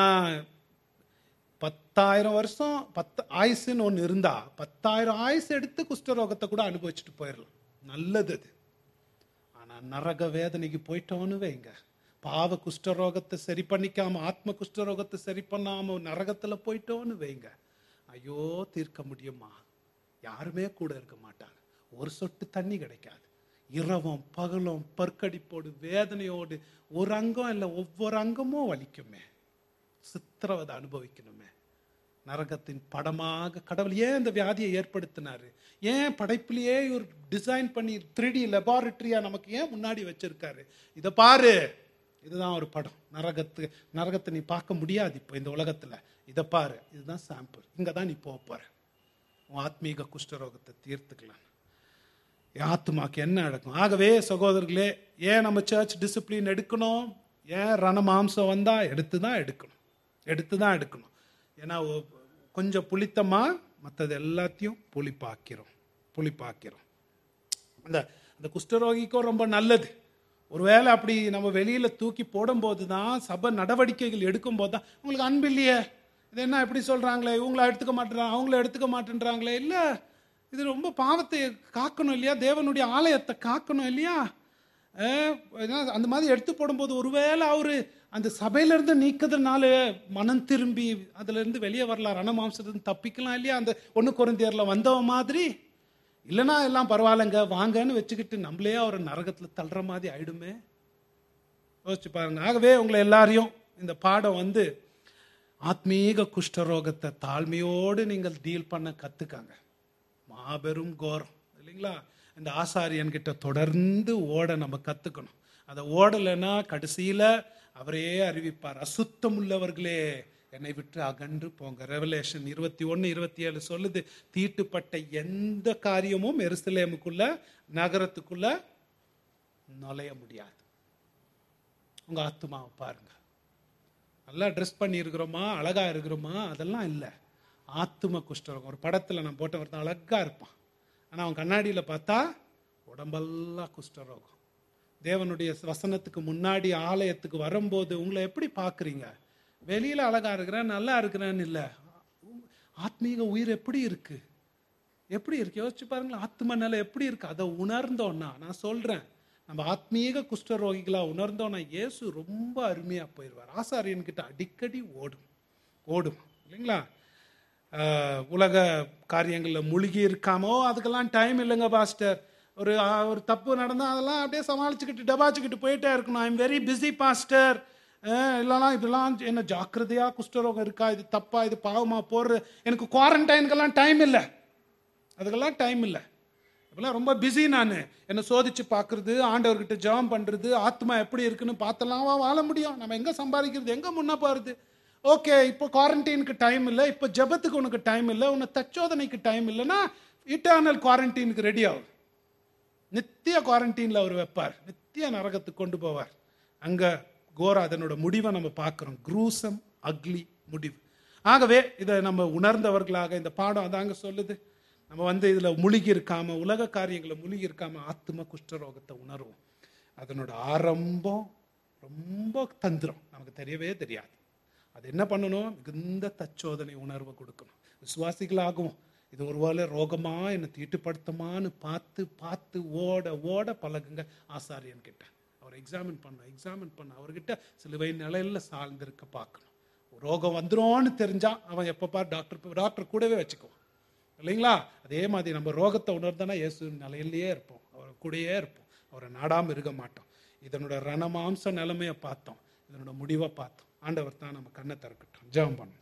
10,000 வருஷம் 10 ஆயுசுன்னு ஒன்று இருந்தா 10,000 ஆயுசு எடுத்து குஷ்டரோகத்தை கூட அனுபவிச்சுட்டு போயிடலாம், நல்லது அது. ஆனால் நரக வேதனைக்கு போயிட்டோன்னு வைங்க, பாவ குஷ்டரோகத்தை சரி பண்ணிக்காம, ஆத்ம குஷ்டரோகத்தை சரி பண்ணாம நரகத்தில் போயிட்டோன்னு வைங்க, ஐயோ தீர்க்க முடியுமா? யாருமே கூட இருக்க மாட்டாங்க. ஒரு சொட்டு தண்ணி கிடைக்காது. இரவும் பகலும் பற்கடிப்போடு வேதனையோடு, ஒரு அங்கம் இல்லை ஒவ்வொரு அங்கமும் வலிக்குமே, சித்திரவதை அனுபவிக்கணுமே. நரகத்தின் படமாக கடவுள் ஏன் இந்த வியாதியை ஏற்படுத்தினாரு? ஏன் படைப்பிலேயே ஒரு டிசைன் பண்ணி 3D லெபார்டரியா நமக்கு ஏன் முன்னாடி வச்சிருக்காரு? இதை பாரு, இதுதான் ஒரு படம். நரகத்தை நீ பார்க்க முடியாது இப்போ இந்த உலகத்துல. இதை பாரு, இதுதான் சாம்பிள். இங்க தான் நீ போற உன் ஆத்மீக குஷ்டரோகத்தை தீர்த்துக்கலாம். ஆத்மாக்கு என்ன நடக்கும்? ஆகவே சகோதரர்களே, ஏன் நம்ம சர்ச் டிசிப்ளின் எடுக்கணும்? ஏன் ரணமாம்சம் வந்தா எடுத்து தான் எடுக்கணும். ஏன்னா கொஞ்சம் புளித்தமா மற்றது எல்லாத்தையும் புளிப்பாக்கிறோம். அந்த குஷ்டரோகிக்கும் ரொம்ப நல்லது. ஒருவேளை அப்படி நம்ம வெளியில தூக்கி போடும்போது தான், சபை நடவடிக்கைகள் எடுக்கும் போது தான் உங்களுக்கு அன்பு இல்லையே, இது என்ன இப்படி சொல்றாங்களே, இவங்கள எடுத்துக்க மாட்டேறாங்க, அவங்கள எடுத்துக்க மாட்டேன்றாங்களே. இல்ல, இது ரொம்ப பாவத்தை காக்கணும் இல்லையா, தேவனுடைய ஆலயத்தை காக்கணும் இல்லையா. அந்த மாதிரி எடுத்து போடும்போது ஒருவேளை அவரு அந்த சபையிலிருந்து நீக்கிறதுனால மனம் திரும்பி அதுல இருந்து வெளியே வரலாம், ரணமாம்சத்துலேருந்து தப்பிக்கலாம் இல்லையா, அந்த 1 கொரிந்தியர்ல வந்தவ மாதிரி. இல்லைன்னா எல்லாம் பரவாயில்லைங்க வாங்கன்னு வச்சுக்கிட்டு நம்மளே அவரை நரகத்துல தள்ளுற மாதிரி ஆயிடுமே. யோசிச்சு பாருங்க. ஆகவே உங்களை எல்லாரையும் இந்த பாடம் ஆத்மீக குஷ்டரோகத்தை தாழ்மையோடு நீங்கள் டீல் பண்ண கத்துக்காங்க. மாபெரும் கோரம் இல்லைங்களா. இந்த ஆசாரியன்கிட்ட தொடர்ந்து ஓட நம்ம கத்துக்கணும். அதை ஓடலைன்னா கடைசியில அவரே அறிவிப்பார், அசுத்தம் உள்ளவர்களே என்னை விட்டு அகன்று போங்க. ரெவலேஷன் 21:27 சொல்லுது, தீட்டுப்பட்ட எந்த காரியமும் எருசலேமுக்குள்ள நகரத்துக்குள்ள நுழைய முடியாது. உங்க ஆத்துமாவை பாருங்க, நல்லா ட்ரெஸ் பண்ணி இருக்கிறோமா, அழகா இருக்கிறோமா, அதெல்லாம் இல்லை. ஆத்தும குஷ்டரோகம். ஒரு படத்துல நான் போட்ட ஒருத்தன் அழகா இருப்பான், ஆனா அவன் கண்ணாடியில பார்த்தா உடம்பெல்லாம் குஷ்டரோகம். தேவனுடைய வசனத்துக்கு முன்னாடி ஆலயத்துக்கு வரும்போது உங்களை எப்படி பாக்குறீங்க? வெளியில அழகா இருக்கிறேன், நல்லா இருக்கிறேன்னு இல்லை, ஆத்மீக உயிர் எப்படி இருக்கு, எப்படி இருக்கு யோசிச்சு பாருங்களேன். ஆத்ம நிலை எப்படி இருக்கு, அதை உணர்ந்தோன்னா, நான் சொல்றேன், நம்ம ஆத்மீக குஷ்டரோகிகளா உணர்ந்தோன்னா இயேசு ரொம்ப அருமையா போயிடுவார். ஆசாரியன்கிட்ட அடிக்கடி ஓடும் இல்லைங்களா. உலக காரியங்களில் மூழ்கி இருக்காமோ, அதுக்கெல்லாம் டைம் இல்லைங்க பாஸ்டர். ஒரு தப்பு நடந்தால் அதெல்லாம் அப்படியே சமாளிச்சுக்கிட்டு டபாச்சுக்கிட்டு போயிட்டே இருக்கணும். I am very busy pastor, இல்லைனா இதெல்லாம் என்ன ஜாக்கிரதையா, குஷ்டரோகம் இருக்கா, இது தப்பா, இது பாவமா போடுற, எனக்கு குவாரண்டைனுக்கெல்லாம் டைம் இல்லை, அதுக்கெல்லாம் டைம் இல்லை. இப்பெல்லாம் ரொம்ப பிஸி. நான் என்னை சோதிச்சு பார்க்கறது, ஆண்டவர்கிட்ட ஜெபம் பண்ணுறது, ஆத்மா எப்படி இருக்குன்னு பார்த்தலாம் வாழ முடியும். நம்ம எங்கே சம்பாதிக்கிறது, எங்கே முன்ன போகிறது. ஓகே, இப்போ குவாரண்டைனுக்கு டைம் இல்லை, இப்போ ஜெபத்துக்கு உனக்கு டைம் இல்லை, உன்னை தச்சோதனைக்கு டைம் இல்லைன்னா இட்டர்னல் குவாரண்டைனுக்கு ரெடி ஆகும். நித்திய குவாரண்டைனில் அவர் வைப்பார், நித்திய நரகத்துக்கு கொண்டு போவார். அங்கே கோரா அதனோட முடிவை நம்ம பார்க்குறோம், குரூசம் அக்லி முடிவு. ஆகவே இதை நம்ம உணர்ந்தவர்களாக இந்த பாடம் அதாங்க சொல்லுது. நம்ம இதில் முழுகி இருக்காம, உலக காரியங்களை முழுகி இருக்காம ஆத்ம குஷ்டரோகத்தை உணர்வோம். அதனோட ஆரம்பம் ரொம்ப தந்திரம், நமக்கு தெரியவே தெரியாது. அது என்ன பண்ணணும், மிகுந்த தச்சோதனை உணர்வை கொடுக்கணும். விசுவாசிகளாகவும் இது ஒருவேளை ரோகமா என்னை தீட்டுப்படுத்தமான்னு பார்த்து பார்த்து ஓட பழகுங்க. ஆசாரியன் கிட்ட அவர் எக்ஸாமின் பண்ண அவர்கிட்ட சிலுவை நிலையில சார்ந்திருக்க பார்க்கணும். ரோகம் வந்துரும்னு தெரிஞ்சா அவன் எப்பப்பா டாக்டர் கூடவே வச்சுக்குவான் இல்லைங்களா. அதே மாதிரி நம்ம ரோகத்தை உணர்ந்தோன்னா இயேசு நிலையிலேயே இருப்போம், அவர் கூடயே இருப்போம், அவரை நாடாமல் இருக்க மாட்டோம். இதனோட ரணமாம்ச நிலைமையை பார்த்தோம், இதனோட முடிவை பார்த்தோம். ஆண்டவர் தான் நம்ம கண்ணை திறக்கட்டும். ஜெபம் பண்ணும்.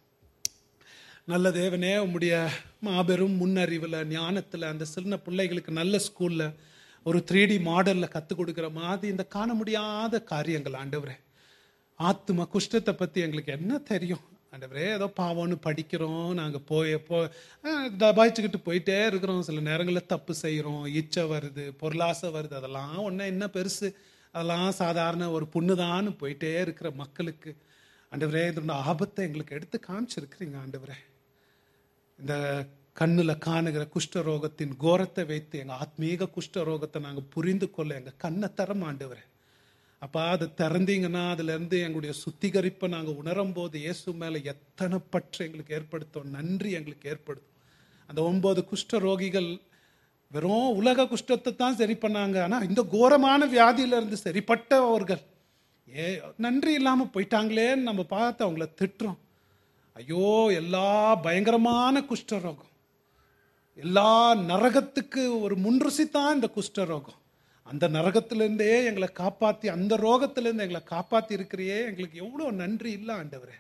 நல்ல தேவனே, உம்முடைய மாபெரும் முன்னறிவில், ஞானத்தில் அந்த சின்ன பிள்ளைகளுக்கு நல்ல ஸ்கூலில் ஒரு 3D மாடலில் கற்றுக் கொடுக்குற மாதிரி இந்த காண முடியாத காரியங்கள் ஆண்டவரே, ஆத்ம குஷ்டத்தை பற்றி எங்களுக்கு என்ன தெரியும் ஆண்டவரே. ஏதோ பாவம்னு படிக்கிறோம், நாங்கள் தபாய்ச்சிக்கிட்டு போயிட்டே இருக்கிறோம். சில நேரங்களில் தப்பு செய்கிறோம், இச்சை வருது, பொருளாசை வருது, அதெல்லாம் ஒன்றும் என்ன பெருசு, அதெல்லாம் சாதாரண ஒரு புண்ணுதான்னு போயிட்டே இருக்கிற மக்களுக்கு ஆண்டவரே இதோட ஆபத்தை எங்களுக்கு எடுத்து காமிச்சிருக்கிறீங்க ஆண்டவரே. இந்த கண்ணில் காணுகிற குஷ்டரோகத்தின் கோரத்தை வைத்து எங்கள் ஆத்மீக குஷ்டரோகத்தை நாங்கள் புரிந்து கொள்ள எங்கள் கண்ணை தரம் ஆண்டவரே. அப்போ அதை திறந்தீங்கன்னா அதுலேருந்து எங்களுடைய சுத்திகரிப்பை நாங்கள் உணரும் போது இயேசு மேலே எத்தனை பற்று எங்களுக்கு ஏற்படுத்தும், நன்றி எங்களுக்கு ஏற்படுத்தும். அந்த 9 குஷ்டரோகிகள் வெறும் உலக குஷ்டத்தை தான் சரி பண்ணாங்க, ஆனால் இந்த கோரமான வியாதியிலிருந்து சரிப்பட்டவர்கள் நன்றி இல்லாமல் போயிட்டாங்களேன்னு நம்ம பார்த்து அவங்கள திட்டுறோம். ஐயோ, எல்லா பயங்கரமான குஷ்டரோகம், எல்லா நரகத்துக்கு ஒரு முன்ருசித்தான் இந்த குஷ்டரோகம். அந்த நரகத்திலேருந்தே எங்களை காப்பாற்றி, அந்த ரோகத்திலேருந்து எங்களை காப்பாற்றி இருக்கிறையே, எங்களுக்கு எவ்வளோ நன்றி இல்லை ஆண்டவரே.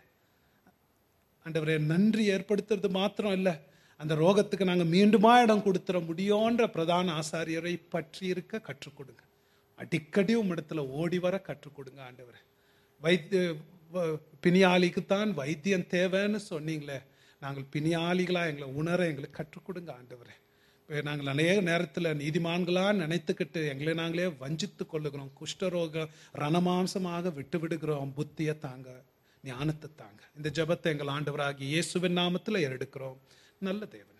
ஆண்டவரே, நன்றி ஏற்படுத்துறது மாத்திரம் இல்லை, அந்த ரோகத்துக்கு நாங்கள் மீண்டுமா இடம் கொடுத்துட முடியும்ன்ற பிரதான ஆசாரியரை பற்றி இருக்க கற்றுக் கொடுங்க. அடிக்கடி உம்மிடத்துல ஓடி வர கற்றுக் கொடுங்க ஆண்டவரே. பிணியாளிக்குத்தான் வைத்தியம் தேவைன்னு சொன்னீங்களே, நாங்கள் பிணியாளிகளாக எங்களை உணர எங்களுக்கு கற்றுக் கொடுங்க ஆண்டவரே. நாங்கள் அநேக நேரத்தில் நீதிமான்களாக நினைத்துக்கிட்டு எங்களை நாங்களே வஞ்சித்து கொள்ளுகிறோம், குஷ்டரோக ரணமாம்சமாக விட்டு விடுகிறோம். புத்தியை தாங்க, ஞானத்தை தாங்க. இந்த ஜெபத்தை எங்கள் ஆண்டவராகிய இயேசுவின் நாமத்தில் ஏறெடுக்கிறோம். நல்ல தேவன்.